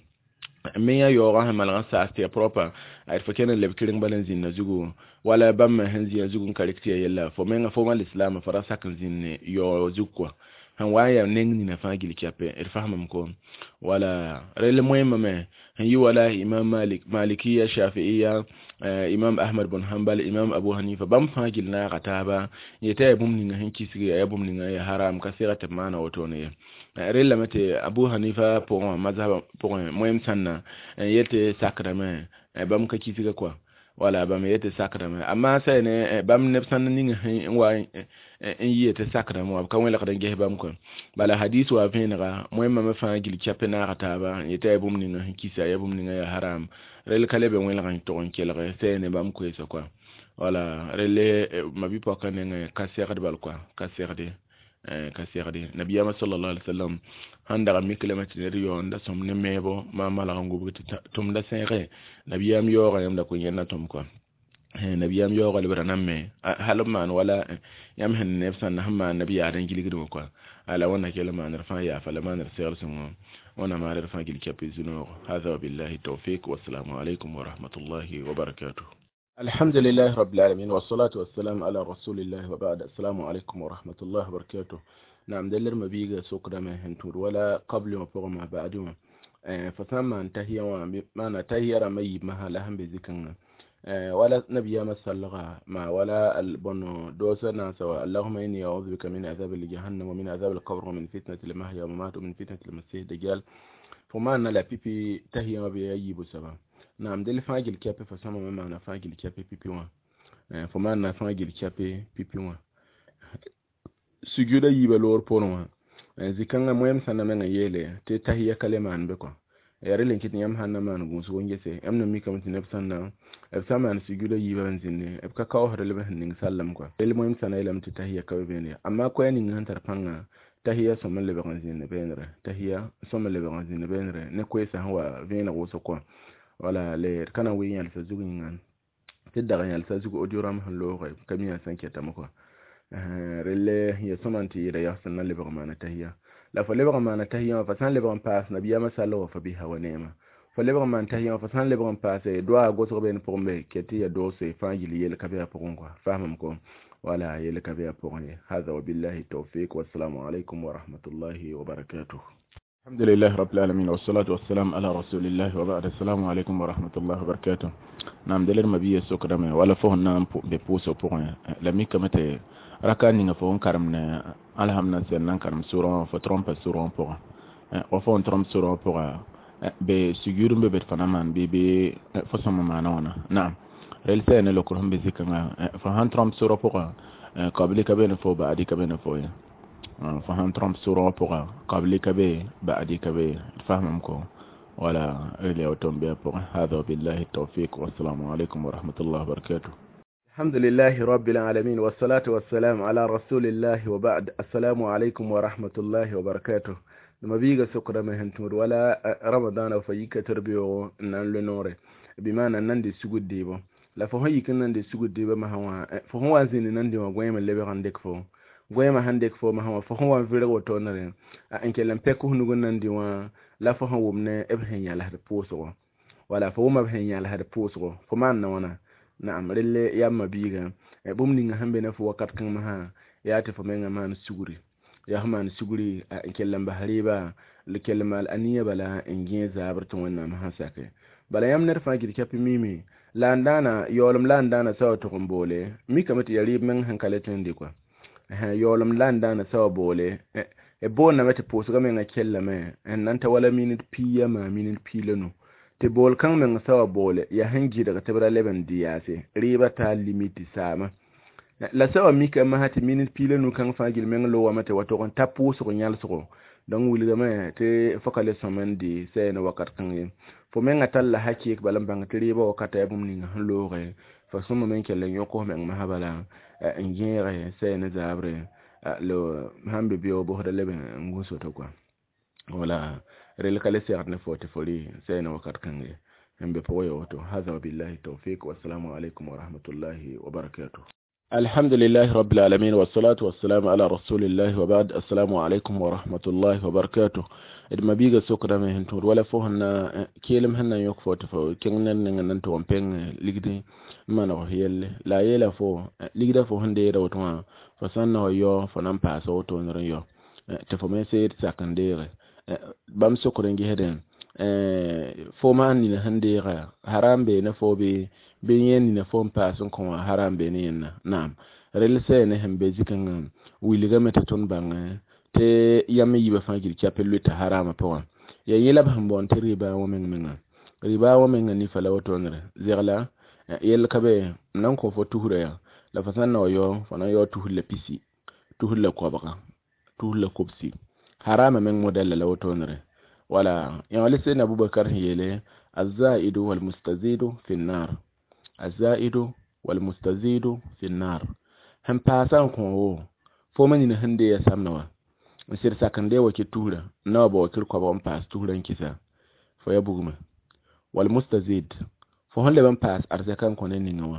me ya yo ga mal sa asti proper ay fo kenen le kiring balan zinna zugu wala bam hanzi ya zugun kaliktiya yalla fo menga fo mal islam fo rasa kan zinne yo zukwa han waya nengni na fagil kiape irfahmam ko wala rele moyma me han yi wala imam malik malikiya shafi'iyya imam ahmad bin hanbal imam abu hanifa bam fagil na kataba yeta yabum ni han kisigi yabum ni ya haram kasira tamana wato ne rele mate abu hanifa pour mazhab pour moyem sanna yete sakrame bam ka kisiga kwa wala bam yete sakrame amma sai ne bam ne sanna ni wa en yete sakrame wa kan wala kadan ge bam ko bala hadith wa fenra moyem ma fagil kiape na kataba yeta yabum ni han kisa yabum ni ya haram rel kalebe wala kan to on kelre sene bam ko eso quoi wala rele mabi poka ne kasere de bal quoi kasere de eh kasere de nabiyama sallallahu alaihi wasallam handa mi kilometre riyo nda somne mebo ma mala ngubu tum da sere nabiyam yo ga yam da ko yenna tom quoi eh nabiyam yo ga libra namme halman wala yam hen nefsan hamma nabiya dan giligdo quoi ala wana kelma narfa ya falama nar sere sun وانا ما اعرف اجي الكابيزونو هذا وبالله التوفيق والسلام عليكم ورحمه الله وبركاته. الحمد لله رب العالمين والصلاه والسلام على رسول الله وبعد. السلام عليكم ورحمه الله وبركاته. نعم دلر ما بيجا سوكرا ما هنتور ولا قبل ما فوق ما بعدهم فثم انتهي ما نتهي رمي ما لهم بذكرنا ولا نبي ما صلغا ما ولا البنو دوسنا سواء. اللهم إني أعوذ بك من عذاب جهنم ومن عذاب القبر ومن فتنة المحيا والممات ومن فتنة المسيح الدجال. فما أن لا بيبي تهي ما بيجيب سبا. نعم دل فاجل كابي فسمع ما أنا فاجل كابي بيبي وان. فما أنا فاجل كابي بيبي وان. سجود يبلور بونوا. زكانا مهم سنة من يله تهي كلمة عن بكو. yare linkin yam hanna man gun so ngese amna mi kam tin nefsan na efsama an sigudo yiba banzinne e ka kaw hore lebe nin sallam ko el moyim sana ilam ti tahiyya ka bene amma ko yani ngan tar panga tahiyya so man lebe banzinne benre tahiyya so man lebe banzinne benre ne ko esa wa vena go so ko wala le kana wi yal sa zugu ngan tidda yal sa zugu odioram hallo ko kamiya sanke tamako eh rele ya somanti ida ya sanna lebe mana tahiyya la فلبغ ما نتهيا فسان لبغ باس نبيا مسالو فبها ونعمه فلبغ ما نتهيا فسان لبغ باس دوا غوتو بين بومبي كتي دوسي فانجلي يل كبيا بونغوا فاهمكم ولا يل كبيا بونغي. هذا وبالله التوفيق والسلام عليكم ورحمه الله وبركاته. الحمد لله رب العالمين والصلاه والسلام على رسول الله وبعد. السلام عليكم ورحمه الله وبركاته. نعم دلر مبيه سكرمه ولا فهنا ببوسو بوين لمي كمته rakani nga fon karamne alhamna sen nan karam suron fo trompe suron pour o fon trompe suron pour be siguru be bet fanaman be be fo sama manona na rel sen le kurum be zikanga fo han trompe suron pour qabli kabe fo baadi kabe fo ya fo han trompe suron pour qabli kabe baadi kabe fahmam ko wala ele otombe pour hada billahi tawfiq wassalamu alaykum wa rahmatullahi wa barakatuh. الحمد لله رب العالمين والصلاة والسلام على رسول الله وبعد. السلام عليكم ورحمة الله وبركاته. لما بيجا سكرة مهنتور ولا رمضان وفيك تربيه نان لنوري بمعنى نندي سجود ديبو لا فهي كنا نندي سجود ديبو ما هو فهو زين نندي وقوي من اللي عندك فو قوي ما عندك فو ما هو فهو فيرو تونرين إنك لم تكن نقول نندي و la fo han wumne e ben ya la de poso wala fo wuma ben ya la de poso fo man na wana na'am rille yamma biga e bum ninga hambe na fo wakat kan ma ha ya ta fo menga man suguri ya man suguri a kellan bahariba le kelmal aniya bala ingin zabartun wannan ma hasake bala yam ner fa gidi kapi mimi landana yolum landana sawa to bole mi kamati yari men hankaletin di kwa yolum landana sawa bole e bona mate posu gamen a kella me en nanta wala minute piya ma minute pilano te bol kan men sawa bole ya hangi daga tabra leben diyase riba ta limiti sama la sawa mi kama hati minute pilano kan fa gil men lo wa mate wato kon tapu so nyal so don wuli game te fokale somen di sai na wakat kan yin fo men atalla hakik balam bang te ba wakata ya bum ni ngan lore fa suma men kelen yoko men ma habala ngere sai na zabre lo hambe biyo bo hoda lebe nguso to kwa wala rel kale sai arne fote foli sai na wakat kan yin hambe po yo to hadha billahi tawfiq wassalamu alaikum wa rahmatullahi wa barakatuh. الحمد لله رب العالمين والصلاة والسلام على رسول الله وبعد السلام عليكم ورحمة الله وبركاته. إدما بيجا سكرة من هنتور ولا فوهنا كيلم هنا يكفو تفو كنا ننتو أمبين لقدي ما نوهي لا يلا فو لقدا فو هندي روتوا فسنا ويو فنامبا سوتو نريو تفو مسير ساكندير بام سكرة جهدين fo man ni hande ga harambe na fo be be yen ni fo pa sun ko harambe ni na nam relse ne hembe zikan wili ga meta ton bang te yami yiba fa gir chapel ta harama pa ya yela ba mbon te riba wo men men riba wo men ni fala wato nre zirla yel kabe nan ko fo tuhure ya la fasan no yo fa na yo tuhulle pisi tuhulle ko baka tuhulle kopsi harama men model la wato nre ولا يعني لسنا أبو بكر هيله الزائد والمستزيد في النار الزائد والمستزيد في النار هم باسان كون فمن ينهندي يا سامنوا مسير سكندي وكتورة نابو وكل كوبا باس تورة كيسا فيبغم والمستزيد فهم لبن باس أرزكان كونن نينوا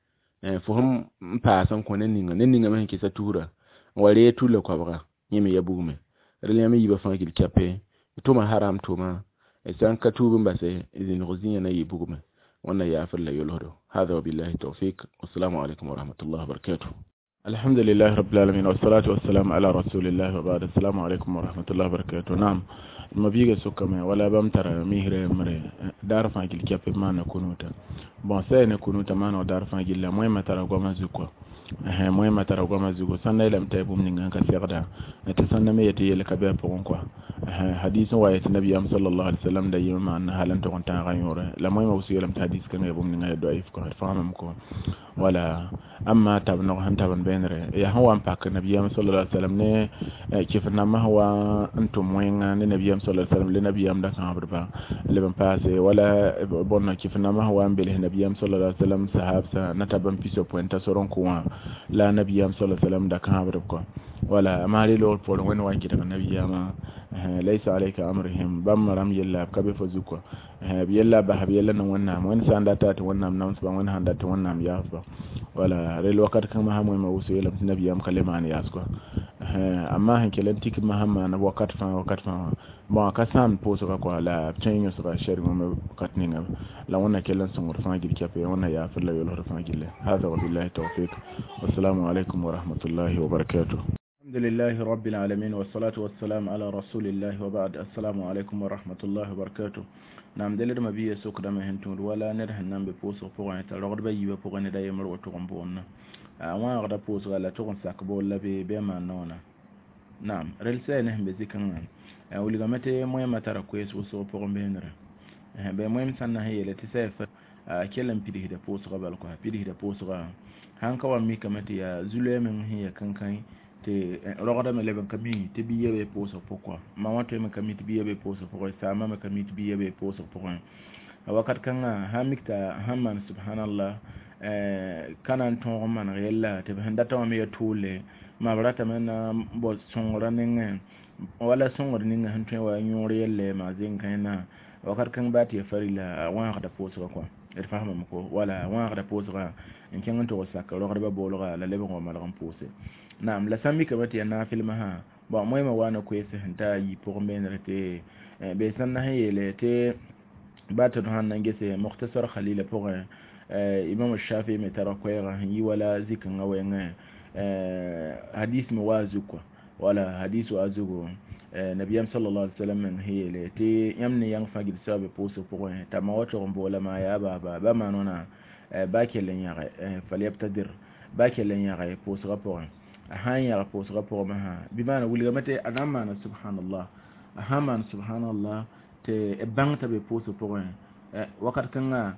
فهم باسان كونن نينوا نينوا من كيسا تورة وليه تولة كوبا يمي يبغم رليامي يبفان كيل كابي tuma haram tuma isan ka tubin ba sai izin ruzinya na yi bugume wannan ya falla yulhudu hada wa billahi tawfiq assalamu alaikum wa rahmatullahi wa barakatuh. alhamdulillahi rabbil alamin wassalatu wassalamu ala rasulillahi wa ba'd assalamu alaikum wa rahmatullahi wa barakatuh. nam mabiga sukame wala bam tara mihre mare dar fa gil kape mana kunuta bon sai ne kunuta mana dar fa gil la moy matara goma zukwa eh moy matara goma zugo sanna lam taybum ni ngan ka serda ta sanna me yete yele kabe pon quoi hadith wa ayat nabi sallallahu alaihi wasallam da yima an halan to konta gayore la moy mawsi lam ta hadith kan yebum ni ngan doif ko famam ko wala amma tabno han taban benre ya hawan pak nabi sallallahu alaihi wasallam ne kifna ma hawa antum moyenga ne nabi sallallahu alaihi wasallam le nabi am da kan abrba le ban passe wala bonna kifna ma hawa ambele nabi sallallahu alaihi wasallam sahabsa nataban piso pointa soron ko la nabi sallallahu alaihi wasallam da kan abrba ko wala amali lo pour woni wanki daga nabi ma laysa alayka amrihim bamaram yalla kabe fazuko yalla ba yalla nan wannan wani sanda ta ta wannan nan ban wani handa ta wannan ya fa wala rel wakat kan ma hamoy ma wusu yalla nabi am kalima ne yasko amma han kelen tik ma hamma na wakat fa wakat fa bon ka san poso ka ko la chanyo so ka sheri mo wakat ni ngam la wannan kelen sun urfa gidi kafe wannan ya fa la yalla urfa gidi hada wa billahi tawfiq wassalamu alaikum wa rahmatullahi wa barakatuh. الحمد لله رب العالمين والصلاة والسلام على رسول الله وبعد السلام عليكم ورحمة الله وبركاته. نعم دليل ما بيه سوك دم هنتون ولا نره نام بپوسو فوقان تلغد بيه بپوقان دا يمر وطغن بونا وان غدا پوسو غلا طغن ساكبول لبي بيما نونا. نعم رلسي نهم بذكرنا ولغمتي مهمة تركويس وصو فوقن بينره بمهم سنة هي التي سيفر كلم بيده دا پوسو غبالكوها بيده دا پوسو غا هانكا وميكا متي زلوه من هي كنكاين te rogada me leben kami te biye be poso pourquoi mama to me kami te biye be poso pourquoi sa mama kami te biye be poso pourquoi wakat kan ha mikta hamman subhanallah eh kanan to man yella te handa to me tole ma barata men bo songora ningen wala songora ningen han to wa nyori yelle ma zin kaina wakat kan bati ya farila wa da poso quoi er fahama ko wala wa da poso ga en kan to saka rogada ba bologa la leben ko malgan pose. Naam la sami kamati ya nafil maha ba moy ma wana ko yese hanta yi pour menrete be san na hayele te bata do hannan gese mukhtasar khalil pour imam shafi me tarakwera yi wala zikan ngawen hadith mawazu ko wala hadithu azugo nabiyam sallallahu alaihi wasallam hayele te yamne yang fagil sabe poso pour ta mawato mbola ma ya baba ba manona ba kelen yare falyabtadir ba kelen yare poso rapport han yare poso rapport ma ha bi mana wuli mate anama na subhanallah ahaman subhanallah te bangta be poso pour wakat kanga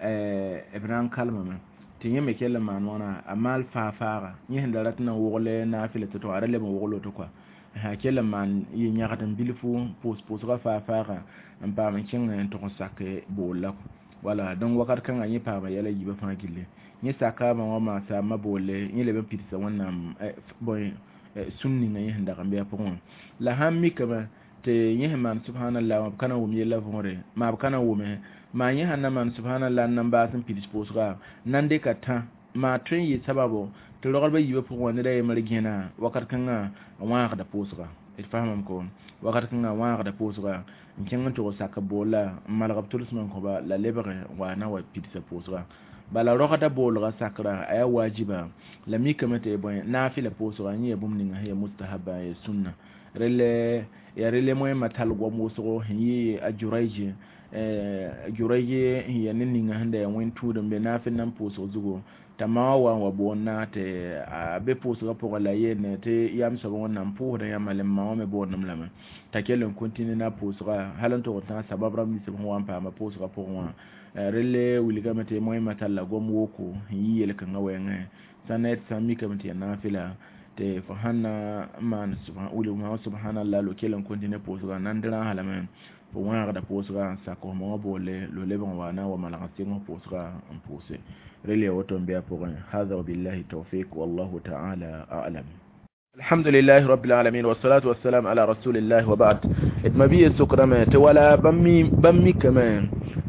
ibran kalma ma tinye me kele manona amal fa fara nyihinda ratna wole na file to arale mo wolo to kwa ha kele man yi nyakatan bilfu pos pos ga fa fara am pa men kin en to sakke bolla wala don wakat kanga yi pa ba yala yiba fa gille ni saka ma ma sa mabole ni le be pitsa wannan boy sunni ngi hinda kambe pon la hammi kama te yihman subhanallah ma kana wumi yalla vore ma kana wumi ma yihanna man subhanallah nan ba sun pidis posga nan de kata ma tun yi sababu to rogal ba yibe pour wonde day marigena wakat kanga wa da posga il famam ko wakat kanga wa da posga nkin to saka bola malgab tulusman ko ba la lebre wa na wa pidis posga bala rokata bolga sakra aya wajiba la mi kamate boy nafila posga ni bum ni ngahe mustahaba ya sunna rele ya rele moy matal go muso yi ajuraije eh ajuraije ya ninni ngahanda ya wentu de nafil nan poso zugo tamawa wa bonna te abe poso ga pola yene te yam so wannan po da yamalem ma me bonnam lama takelen continue na poso ga halanto ta sababra mi se wan pa ma poso ga po wa rele wuliga mate moy matal go mwoko yi yel kan ngawen sanet sami kamate nafila te fahanna man subhanahu subhanallah lo kelan kontine posga nandira halamen po wanga da posga sako mo bole lo lebon wana wa malakati mo posga en posé rele woto mbiya pour hadha billahi tawfiq wallahu ta'ala a'lam alhamdulillah rabbil alamin wassalatu wassalamu ala rasulillah wa ba'd idmabi sukrama te wala bammi bammi kama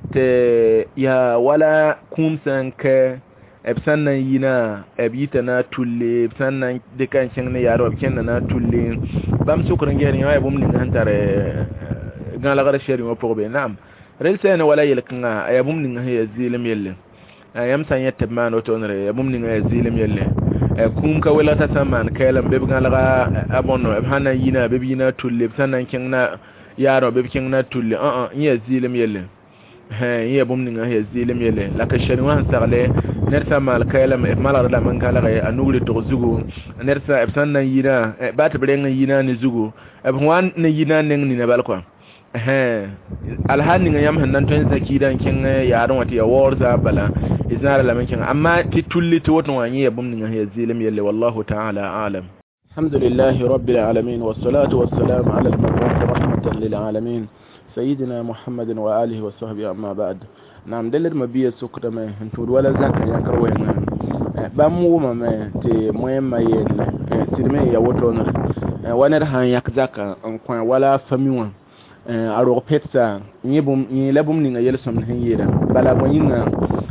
te ya wala kumsanka ebsan nan yina ebita na tulle ebsan nan de kan cin ne yaro ken na tulle bam sukran gere ya bum ni hantare gan la gara sheri mo probe nam rel sen wala yelkanga ay bum ni ha zilim yelle ayam san yette man otonre bum ni ha zilim yelle kum ka wala ta saman kaylam be gan la abonno ebhana yina be yina tulle ebsan nan ken na yaro be ken na tulle a a ya zilim yelle he ya bum ni ha zilim yelle la ka sheri wan sarle nersa mal kaylam e malar da man kala ga anuri to zugo nersa e tan nan yina ba ta bere ngan yina ni zugo e wan ne yina nen ni na balko eh alhanni ngam yam hannan to zaki dan kin yaron wata ya warza bala izara la man kin amma titulli to wato wani ya bum ni ngan ya zilim yalle wallahu ta'ala alam alhamdulillah rabbil alamin wassalatu wassalamu ala al-mab'uth rahmatan lil alamin sayyidina muhammadin wa alihi wa sahbihi amma ba'd nam deler mabiya sukta me ntud wala zakka ya karwe na ba mu ma me te moyema yele tirme ya woto na wana han yak zakka on kwa wala famiwa aro petsa nyibum ni labum ni ngayel som hen yeda bala bo yinga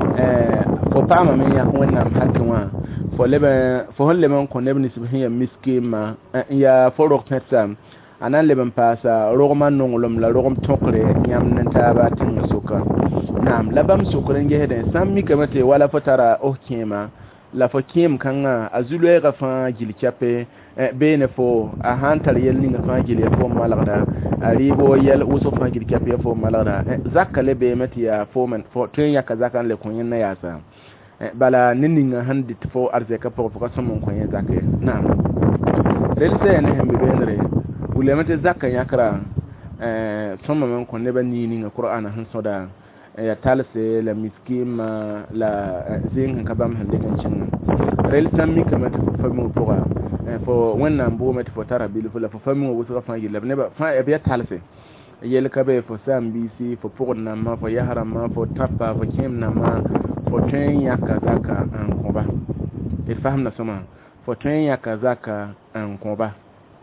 fo pama me ya wonna hakwa fo lebe fo holle man ko nebni sibhin ya miskima ya fo ro petsa anan leben pasa rogman nongolom la rogom tokre nyam nan taba tin suka nam labam sukren gehede sammi kamate wala fatara okema la fokiem kanga azulwe gafa gilchape bene fo a hantar yelni gafa gilye fo malagda aribo yel uso fa gilchape fo malagda zakale be metiya fo man fo tun yaka zakan le kunyin na yasa bala ninninga handi fo arzeka fo fo kasum kunyin zakay nam relse ne hembe benre ulemete zakka yakra eh somma men ko neba ni ni qur'ana han soda ya talse la miskima la zin ka bam hande kan cin rel tammi kamata fa mu poga fo wannan bo mata fo tara bil fo fa mu wo so fa yilla ne ba fa ya talse yel ka be fo sam bc fo pogna ma fo yahara ma fo tappa fo kemna ma fo ten yakka zakka an ko ba e famna soma fo ten yakka zakka an ko ba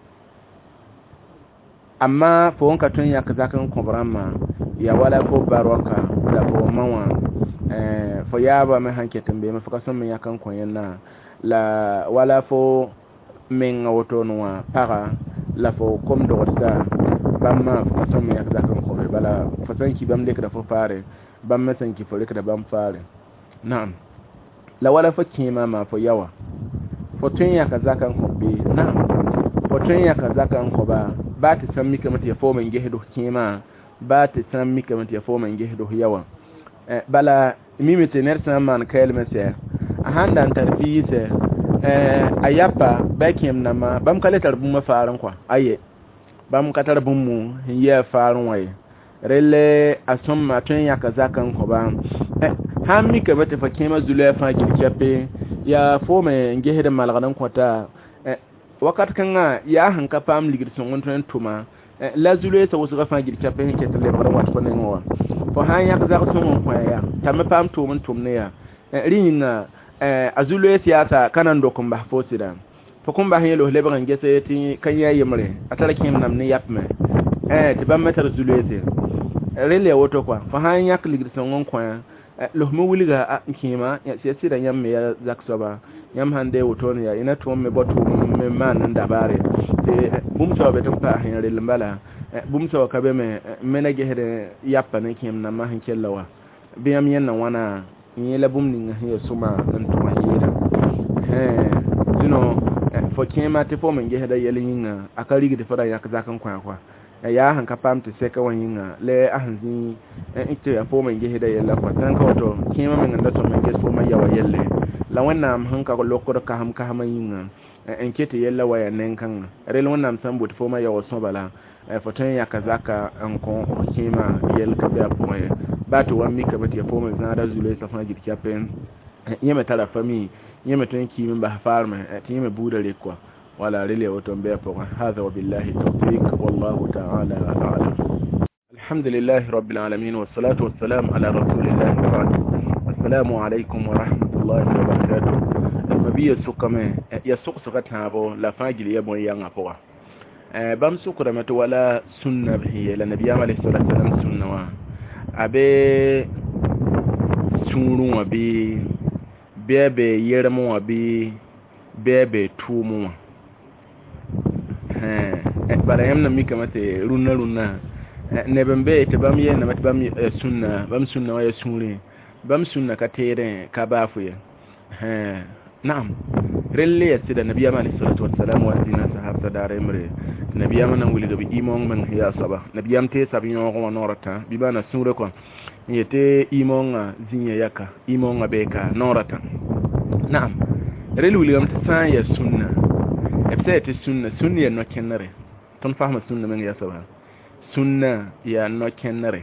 amma fo wonka tun ya kaza kan kobrama ya wala ko baraka da fo mawa eh fo ya ba me hanke tambe me fo kaso me yakan koyen na la wala fo men woto noa para la fo comme do sa bamma fa som ya ka kan ko bala fa san ki bam lekra fo fare bam san ki fo lekra bam fare na'am la wala fa kima ma fo yawa fo tun ya ka zakan ko be na'am fo tun ya ka zakan ko ba ba ta san mika mata ya fo man gehedo kima ba ta san mika mata ya fo man gehedo yawa eh bala mimi tener san man kalma sai a handan tarfi sai eh ayapa bakim na ma bam kale tarbun mafaran kwa aye bam katar bun mu ya farun waye rele asom ma tun ya kaza kan ko ba eh han mi ka bata fakima zulafa kirkiyape ya fo me ngehe da malgadan kwata eh wakat kan ya hanka fam ligir sun won tuma eh la zule ta wasu gafa kirkiyape ke tale bara wat ko ne ngwa fo han ya kaza ko sun ko ya tamma fam to mun tumne ya ringa eh azule siyasa kanan dokun ba fo sida fo kun ba helo lebe kan gese ti kan yayi mure atala kim nam ne yapme eh ti bam metar zule te rele woto kwa fo han yak ligir sun kwa lo mu wuliga a kima ya sai sida yam me ya zaksoba yam hande woto ne ya ina to me boto me man dabare te bum so be to pa hin rele mbala bum so ka be me menage hede yappa ne kim na ma hin kellawa be yam yen na wana ni la bum ni he suma an to ma yeda eh zino fo kima te fo men ge heda yelin akari gide fara ya kaza kan kwa kwa ya han ka pam te seka wan le ahanzi ite ya fo men ge heda yella kwa tan ka to kima men nganda to men ge fo ma yawa yelle la wannan han ka lokko ka ham ka ham yin en kete yella waya nen kan rel wannan sambo te fo ma yawa so bala fo tan ya kaza ka an ko kima yel ka ba po ba to wan mi ka bati ya fo men zana da zule sa fa gidi kapen yeme tara fami yeme ton ki min ba farma yeme budare kwa wala rele wato be po hada wa billahi tawfiq wallahu ta'ala a'lam alhamdulillahi rabbil alamin was salatu was salam ala rasulillahi wa ba'd assalamu alaykum wa rahmatullahi wa barakatuh mabiya sukame ya suksuka tabo la fajili ya boy yanga po eh bam sukura mata wala sunna bihi la nabiyama alayhi salatu wasalam sunna wa abe sunrun wa bi bebe yermu wa bi bebe tumu wa eh bara yamna mika mate runna runna ne bambe te bam ye na mate bam sunna bam sunna wa sunri bam sunna ka tere ka bafu ya eh na'am relle ya sida nabiyama alayhi salatu wassalam wa dina sahabta dare mre nabiyama nan wuli gabi imon man ya saba nabiyam te sabi yon ko norata bi bana sunre ko yete imon zinya yaka imon beka norata na'am relle wuli gam ta ya sunna ebsete sunna sunna ya no kenare ton fahma sunna men ya saba sunna ya no kenare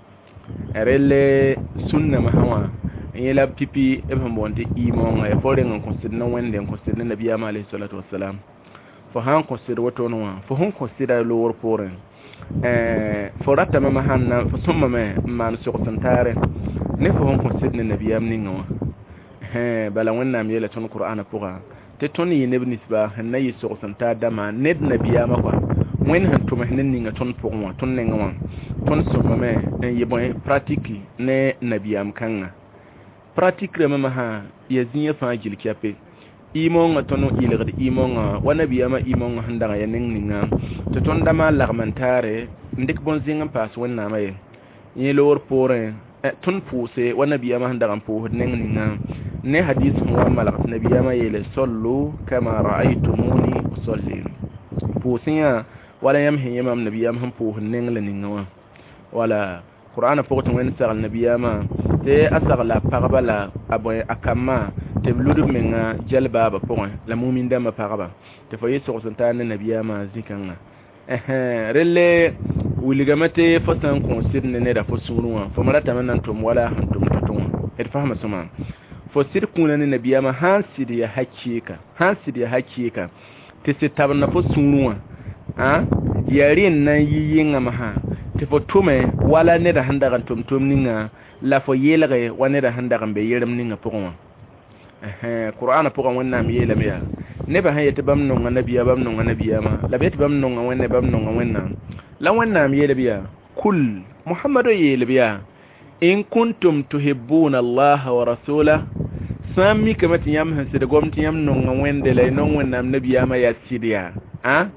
relle sunna ma hawa yela pipi e bonde imon e fore ngon consider no wende en consider nabi alayhi salatu wassalam fo han consider wato no fo hon consider lo wor poren eh forata ma hanna fo summa me man so tantare ne fo hon consider nabi am ningo eh bala wonna mi yela ton qur'ana poga te ton yi nebni sba hanna yi so tantare dama ned nabi am kwa wen han to mahnen ninga ton pogo ton nenga ton summa me en yebon pratique ne nabi am kanga pratique rema ha yazinya fa jilkiape imon atono ilgad imon wana biyama imon handanga yanin ninga to ton dama lagmantare ndik bon zinga pas wonna may yi lor pore ton pousse wana biyama handanga po nen ninga ne hadith wa malak nabiyama yele sallu kama ra'aytumuni usalli poussiya wala yamhi yamam nabiyama han po nen la ninga wala qur'ana pokton wen sal nabiyama te asagla parabala aboy akama te bludu menga jalba ba pon la mumin dama paraba te foye so santane nabiyama zikanga eh rele wuligamate fosan considne ne da fosunwa fo marata manan to wala hantum tutun et fahma suma fo sir kuna ne nabiyama hansidi ya hakika hansidi ya hakika te se tabna fosunwa ha yarin nan yiyin amaha te fo tume wala ne da handa kan tumtum ninga la fo yelare wane da handa kan be yeram ninga pokon eh qur'ana pokon wanna mi yela miya ne ba hayete bam no nabiya bam no nabiya ma la bet bam no wanne bam no wanna la wanna mi yela biya kul muhammadu yela biya in kuntum tuhibbuna allaha wa rasula sami kamati yam hanse da gomti yam no wende lay non wanna nabiya ma ya sidiya ha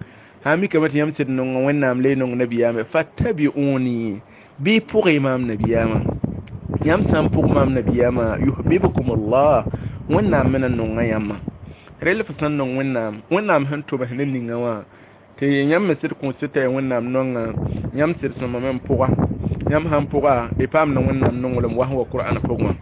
ha mi kamata yam sid non wannam le non nabiyama fattabi'uni bi pour imam nabiyama yam sam pour imam nabiyama yuhibbukum Allah wannam menan non yamma rel fa san non wannam wannam han to ba hanin ninga wa te yam me sid ko sita wannam non yam sid so mamam pourwa yam han pourwa e pam non wannam non wala wa wa qur'an pourwa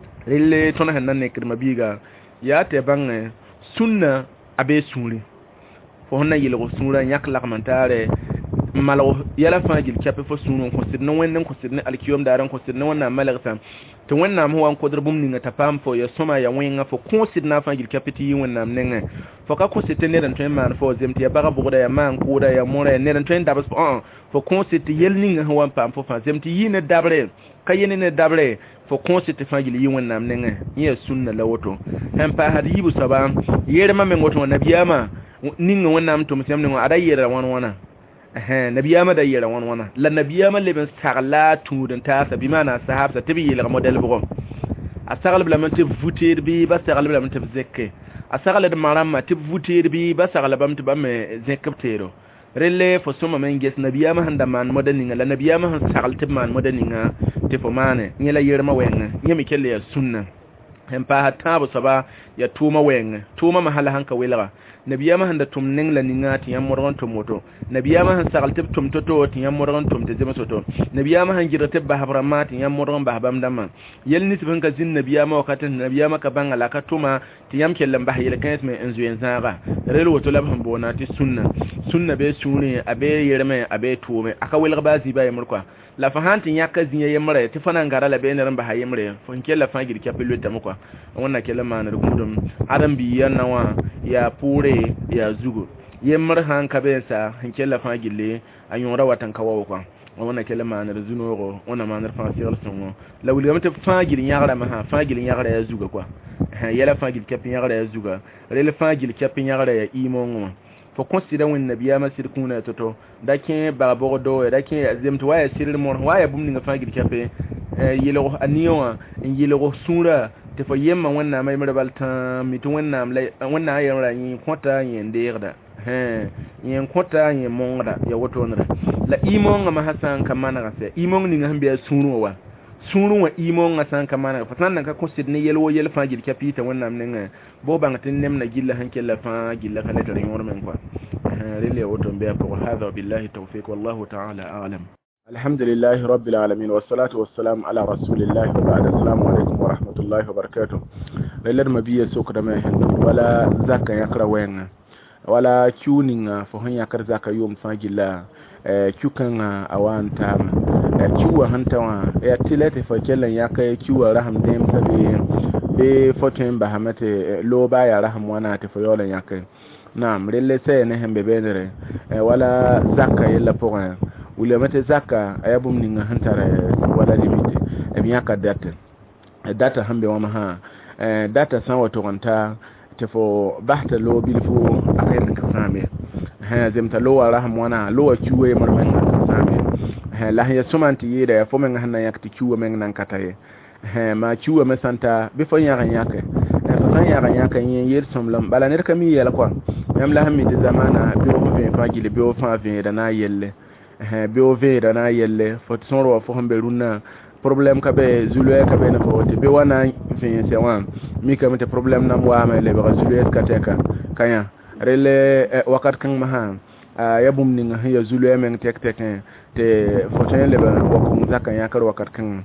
rel to na hanan ne kirma biga ya te bange sunna abe suri fo honna yelo sura yak lakmantare malo yala fajil chape fo sunu ko sidna wenden ko sidna alkiyom daran ko sidna wannan malagta to wannan ho an kodr bum ninga tapam fo ya soma ya wenga fo ko sidna fajil kapiti wannan nenga fo ka ko sidna den to man fo zemti ya baga bugoda ya man ko da ya mora ne den to dabas fo fo ko sidna yel ninga ho an pam fo fa zemti yine dabre kayene ne dabre fo ko sidna fajil yi wannan nenga ya sunna lawoto han pa hadibu saba yerma men goto nabiyama ninga wannan to musam ninga adayira wan wana eh nabiyama da yira wan wana la nabiyama leben sagla tudun ta sabi mana sahabsa tabi yila model bugo asagal bla man te vutir bi ba sagal bla man te zekke asagal de marama te vutir bi ba sagal bam te bam zekkaptero relle fo soma men ges nabiyama handa man modaninga la nabiyama han sagal te man modaninga te fo mane nyela yirma wenga nyemi kelle ya sunna hem pa hatta bu saba ya tuma wenga tuma mahala hanka wela nabiyama handa tum ning la ninga ti yam moron to moto nabiyama han sagal tib tum to to ti yam moron tum te zema soto nabiyama han jirate ba habrama ti yam moron ba habam dama yel ni tibin ka zin nabiyama wakatan nabiyama ka banga la ka tuma ti yam kellam ba yel kan me enzu en zaga rel woto lab han bona ti sunna sunna be suni abe yerme abe tume aka wel ba zi ba yamurkwa la fahantin yakka zin yemre ti fana ngara la be ne ran ba hayemre fon kella fa gir kapelo tamukwa wannan kelama na rugudum adam bi yanna wa ya pure ya zugo yemmar han kabensa hankela fa gille ayora watan kawo kwa wannan kelama na zunoro wannan manar fa sirr sunwo lawli mata fa gilin yara ma ha fa gilin yara ya zuga kwa yala fa gil kapin yara ya zuga rele fa gil kapin yara ya imon fo consider wen nabiya masir kuna toto dake babo do dake azemto waya sirr mon waya bumni nga fa gil kape yelo aniyo yelo sura te fo yemma wannan mai marabalta mitu wannan wannan ayan ranyi kwata yin derda he yin kwata yin mongra ya wato nra la imon ma hasan kamana gase imon ni ngambe sunu wa sunu wa imon hasan kamana fa san ka consider ne yelo yel fa gil kapita wannan nan bo bangatin nem na gilla hankela fa gilla kala tare yormen kwa rele wato be ko hada billahi tawfiq wallahu ta'ala a'lam alhamdulillahi rabbil alamin wassalatu wassalamu ala rasulillahi wa ba'da assalamu alaikum wa rahmatullahi wa barakatuh lailar mabiya sokra mai handu wala zaka yakra wenga wala tuninga fo han yakar zaka yom fagila eh kukan awanta eh kiwa hantawa ya tilete fo kellan yakay kiwa raham dem tabe be foten bahamate lo baya raham wana te fo yolan yakay naam rele sai ne hembe benere wala zaka yella pour wule mate zaka ayabum ninga hantara wala limite e miyaka data data hambe wama ha data san wato wanta tefo bahta lo bilfo akai ka same ha zemta lo wala hamwana lo kiwe marman ka same ha la ya sumanti yida ya fomen hanna yakti kiwe men nan kataye ha ma kiwe mesanta be fo yaga yake fa san yaga yake yin yir somlam bala ner kami yela kwa yam la hammi de zamana be o fe fa gile be o fa fe da na yelle ha be o ve da na yelle fo sonro fo hambe runa problème ka be zulue ka be na fo te be wana fin se wan mi ka mete problème na mo ama le ba zulue ka te ka kanya rele wakat kan ma ha ya bum ni nga ya zulue men tek tek te fo ten le ba ko zakka ya kar wakat kan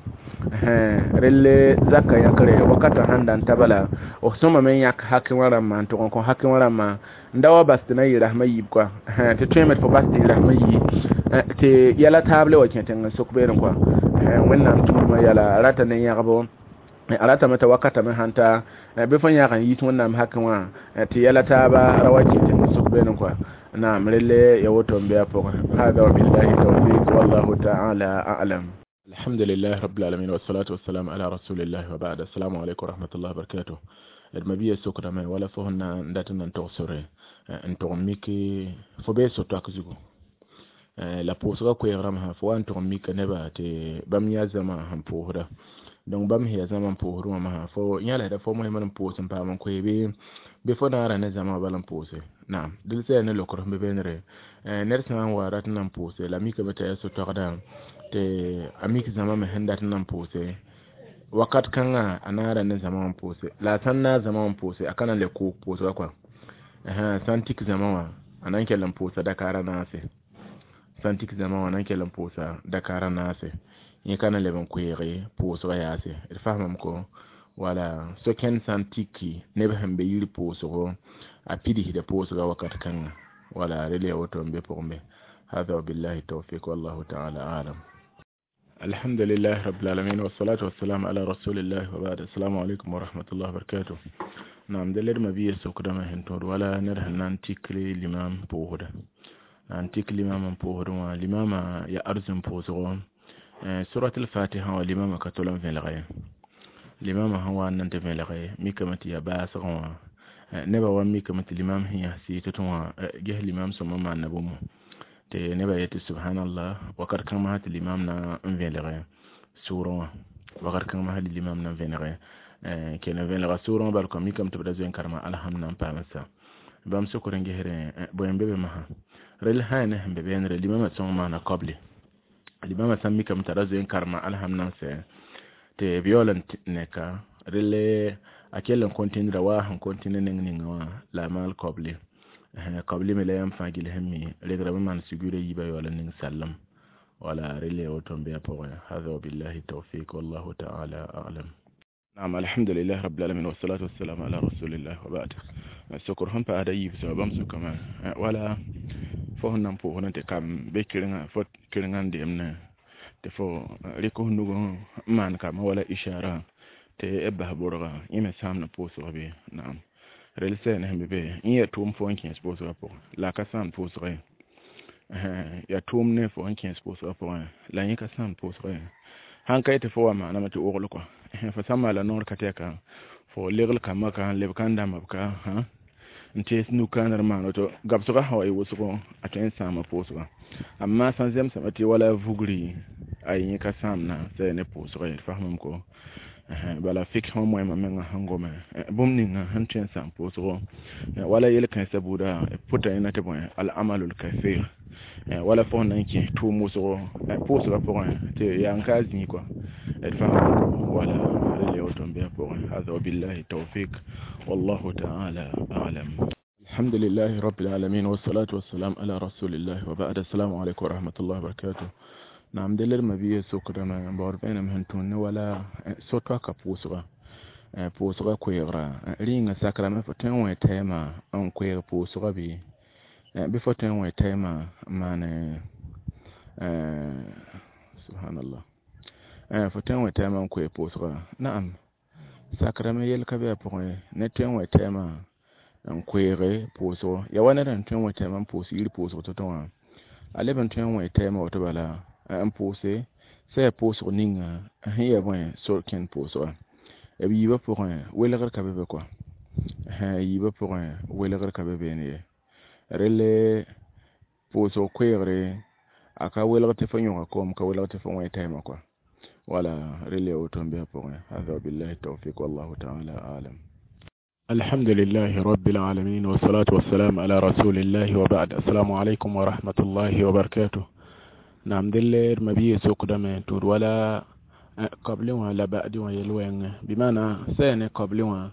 rele zakka ya kare wakata handan tabala o soma men yak hakin wara man to ko hakin wara ma ndawa basti na yi rahma yi kwa te twemet fo basti rahma yi te yala table wa kenten sokberin kwa wannan tuma yala rata ne ya gabo alata mata wakata men hanta be fan ya kan yi tun wannan hakan wa te yala ta ba rawaki tin sokberin kwa na mrele ya woto mbe apo hada wa billahi tawfiq wallahu ta'ala a'lam alhamdulillah rabbil alamin wassalatu wassalamu ala rasulillah wa ba'da assalamu alaykum wa rahmatullahi wa barakatuh admabiya sokra men wala fo honna ndatan nan to sore en miki fo be so to akzugo la posra ko yaram ha fo an to mika neba te bam ya zama han pohra donc bam hiya zaman pʋʋsd wã masã fo yãla da fo moy man pʋʋs n paam n koe be be fo naara ne zãma bala n pʋʋse naam dil sɛ ne lokr be benere ned sã n wa rat n na n pʋʋse la mikame t'a yaa so-toagda tɩ a mik zãma me sẽn dat n na n pʋʋse wakat kãngã a naara ne zãma wã n pʋʋse la a sãn naag zãma wã n pʋʋse a ka na le koog pʋʋsga kɔa sãn tik zãma wã a na n kell n pʋʋsa dakaara naase sãn tik zãma wã na n kell n pʋʋsa dakaara naase yẽ ka na leb n koeege pʋʋsga yaase d fasmam ko wala so-kẽnd sãn tiki neb sẽn be yiri pʋʋsgo a pidisda pʋʋsga wakat kãngã wala rel ya woto n be pʋgẽ be hada wabillahi tawfiq wallahu taala alam الحمد لله رب العالمين والصلاة والسلام على رسول الله وبعد السلام عليكم ورحمة الله وبركاته نعم دليل ما بيه سوكدا ما هنتور ولا نره نانتيكلي الإمام بوهدا نانتيكلي الإمام بوهدا والإمام يا أرزم بوزغو سورة الفاتحة والإمام كتولم في الغاية الإمام هو نانت في الغاية ميكمتي يا باسغو نبا وميكمتي الإمام هي سيتتوا جه الإمام سمما نبومو te ne ba yeti subhanallah wakar kan ma hati limam na nvelere sura wakar kan ma hati limam na nvelere eh ke na nvelere sura bal ko mi kam to da zen karma alhamna pa masa bam so ko rengi here bo en bebe ma rel hayne hembe ben re limam son ma na qabli limam san mi kam to da zen karma alhamna se te violent ne ka rel akelen continue wa han continue ning wa la mal qabli قبل ما لا ينفع الهمي لقرب من سجود يبا ولا نسلم ولا رلي وتم بها بغيا هذا وبالله التوفيق والله تعالى أعلم نعم الحمد لله رب العالمين والصلاة والسلام على رسول الله وبعد سكر هم بعد يبس وبمس كمان ولا فهنا فهنا تكام بكرنا فت كرنا ديمنا تفو ريكو نوغو مان كام ولا إشارة تأبه برغا يمسامنا بوس ربي نعم relsen hembe be iya tum fo onkin sponsor rapport la kasan posre eh ya tum ne fo onkin sponsor rapport la yin kasan posre han kai te fo ma na mati oglo ko fa sama la nor kateka fo legal kama kan le kan da mabka ha nte snu kan ma no to gabsuga hawa wusugo aten sama posre amma san zem samati wala vugri ay yin kasan na sai ne posre fahmam ko bala fik ho moy ma menga hangoma bum ninga hanten sam posro wala yele kan sabuda puta ina te bon al amalul kaseer wala fo nanki tu musro posro pour te yanka zni quoi et fa wala le oton be pour hada billahi tawfiq wallahu ta'ala a'lam alhamdulillah rabbil alamin wassalatu wassalamu ala rasulillah wa ba'da assalamu alaykum wa rahmatullahi wa barakatuh نعم دليل ما بيه سكرنا باربعين مهنتون ولا سوتوا كبوسرا بوسرا كويرا رينغ سكرا ما فتن وتيما أن كوير بوسرا بي بفتن وتيما من سبحان الله فتن وتيما أن كوير بوسرا نعم سكرا ما يلكبي أبوه نتن وتيما أن كوير بوسرا يوانا نتن وتيما بوسير بوسرا تطوان على بنتن وتيما وتبلا an pose sai pose ninga hiya bon sorken pose wa e bi ba pour welegar ka bebe quoi ha yi ba pour welegar ka bebe ne rele pose ko yere aka welegar te fanyo ko ka welegar te fanyo time quoi wala rele autombe pour hada billahi tawfiq wallahu ta'ala alam الحمد لله رب العالمين والصلاة والسلام على رسول الله وبعد السلام عليكم ورحمة الله وبركاته نعم دلير ما بيه سوق دم تور ولا قبل ولا بعد ويلوين بمعنى سنة قبل ولا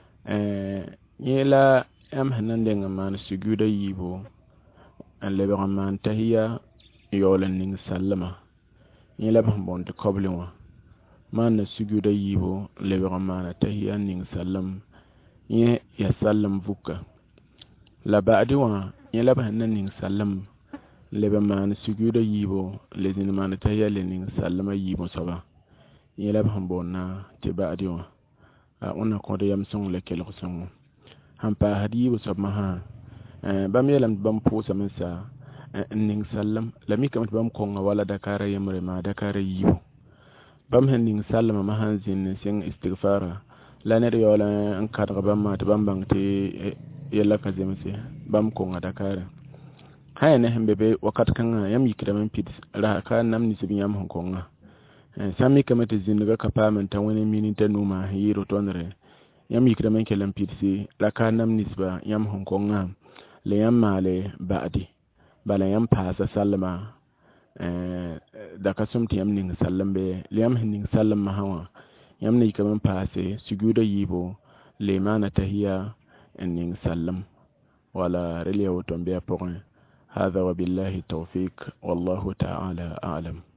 يلا أم هنندن ما نسجود يبو اللي بعمان تهيا يولن سلمة يلا بهم بند قبل ولا ما نسجود يبو اللي بعمان تهيا نسلم يه يسلم فوكا لا بعد ولا يلا بهنن سلم leba man suguda yibo lezin man tayya lenin sallama yibo saba yela ban bonna te baadi wa ona ko de yam son le kel xon han pa hadibo sab ma ha bam yelam bam pusa men sa ning sallam lami kam bam ko wala dakara yemre ma dakara yibo bam hen ning sallama ma han zin sen istighfara la ne yola an kadra bam ma te bam bang te yella ka zemse bam ko dakara haya ne hembe be wakat kan yam yikira men pit ra ka nam ni sibi yam honkonga sami kamata zinga kapamen ta wani minita numa yiro tonre yam yikra men kelam pitsi la kanam nisba yam hong konga le yam male baadi bala yam pasa sallama eh da kasum ti yam ning sallambe le yam ning sallama hawa yam ne kaman pase sujuda yibo le mana tahiya ning sallam wala reliya wotombe apon هذا وبالله التوفيق والله تعالى أعلم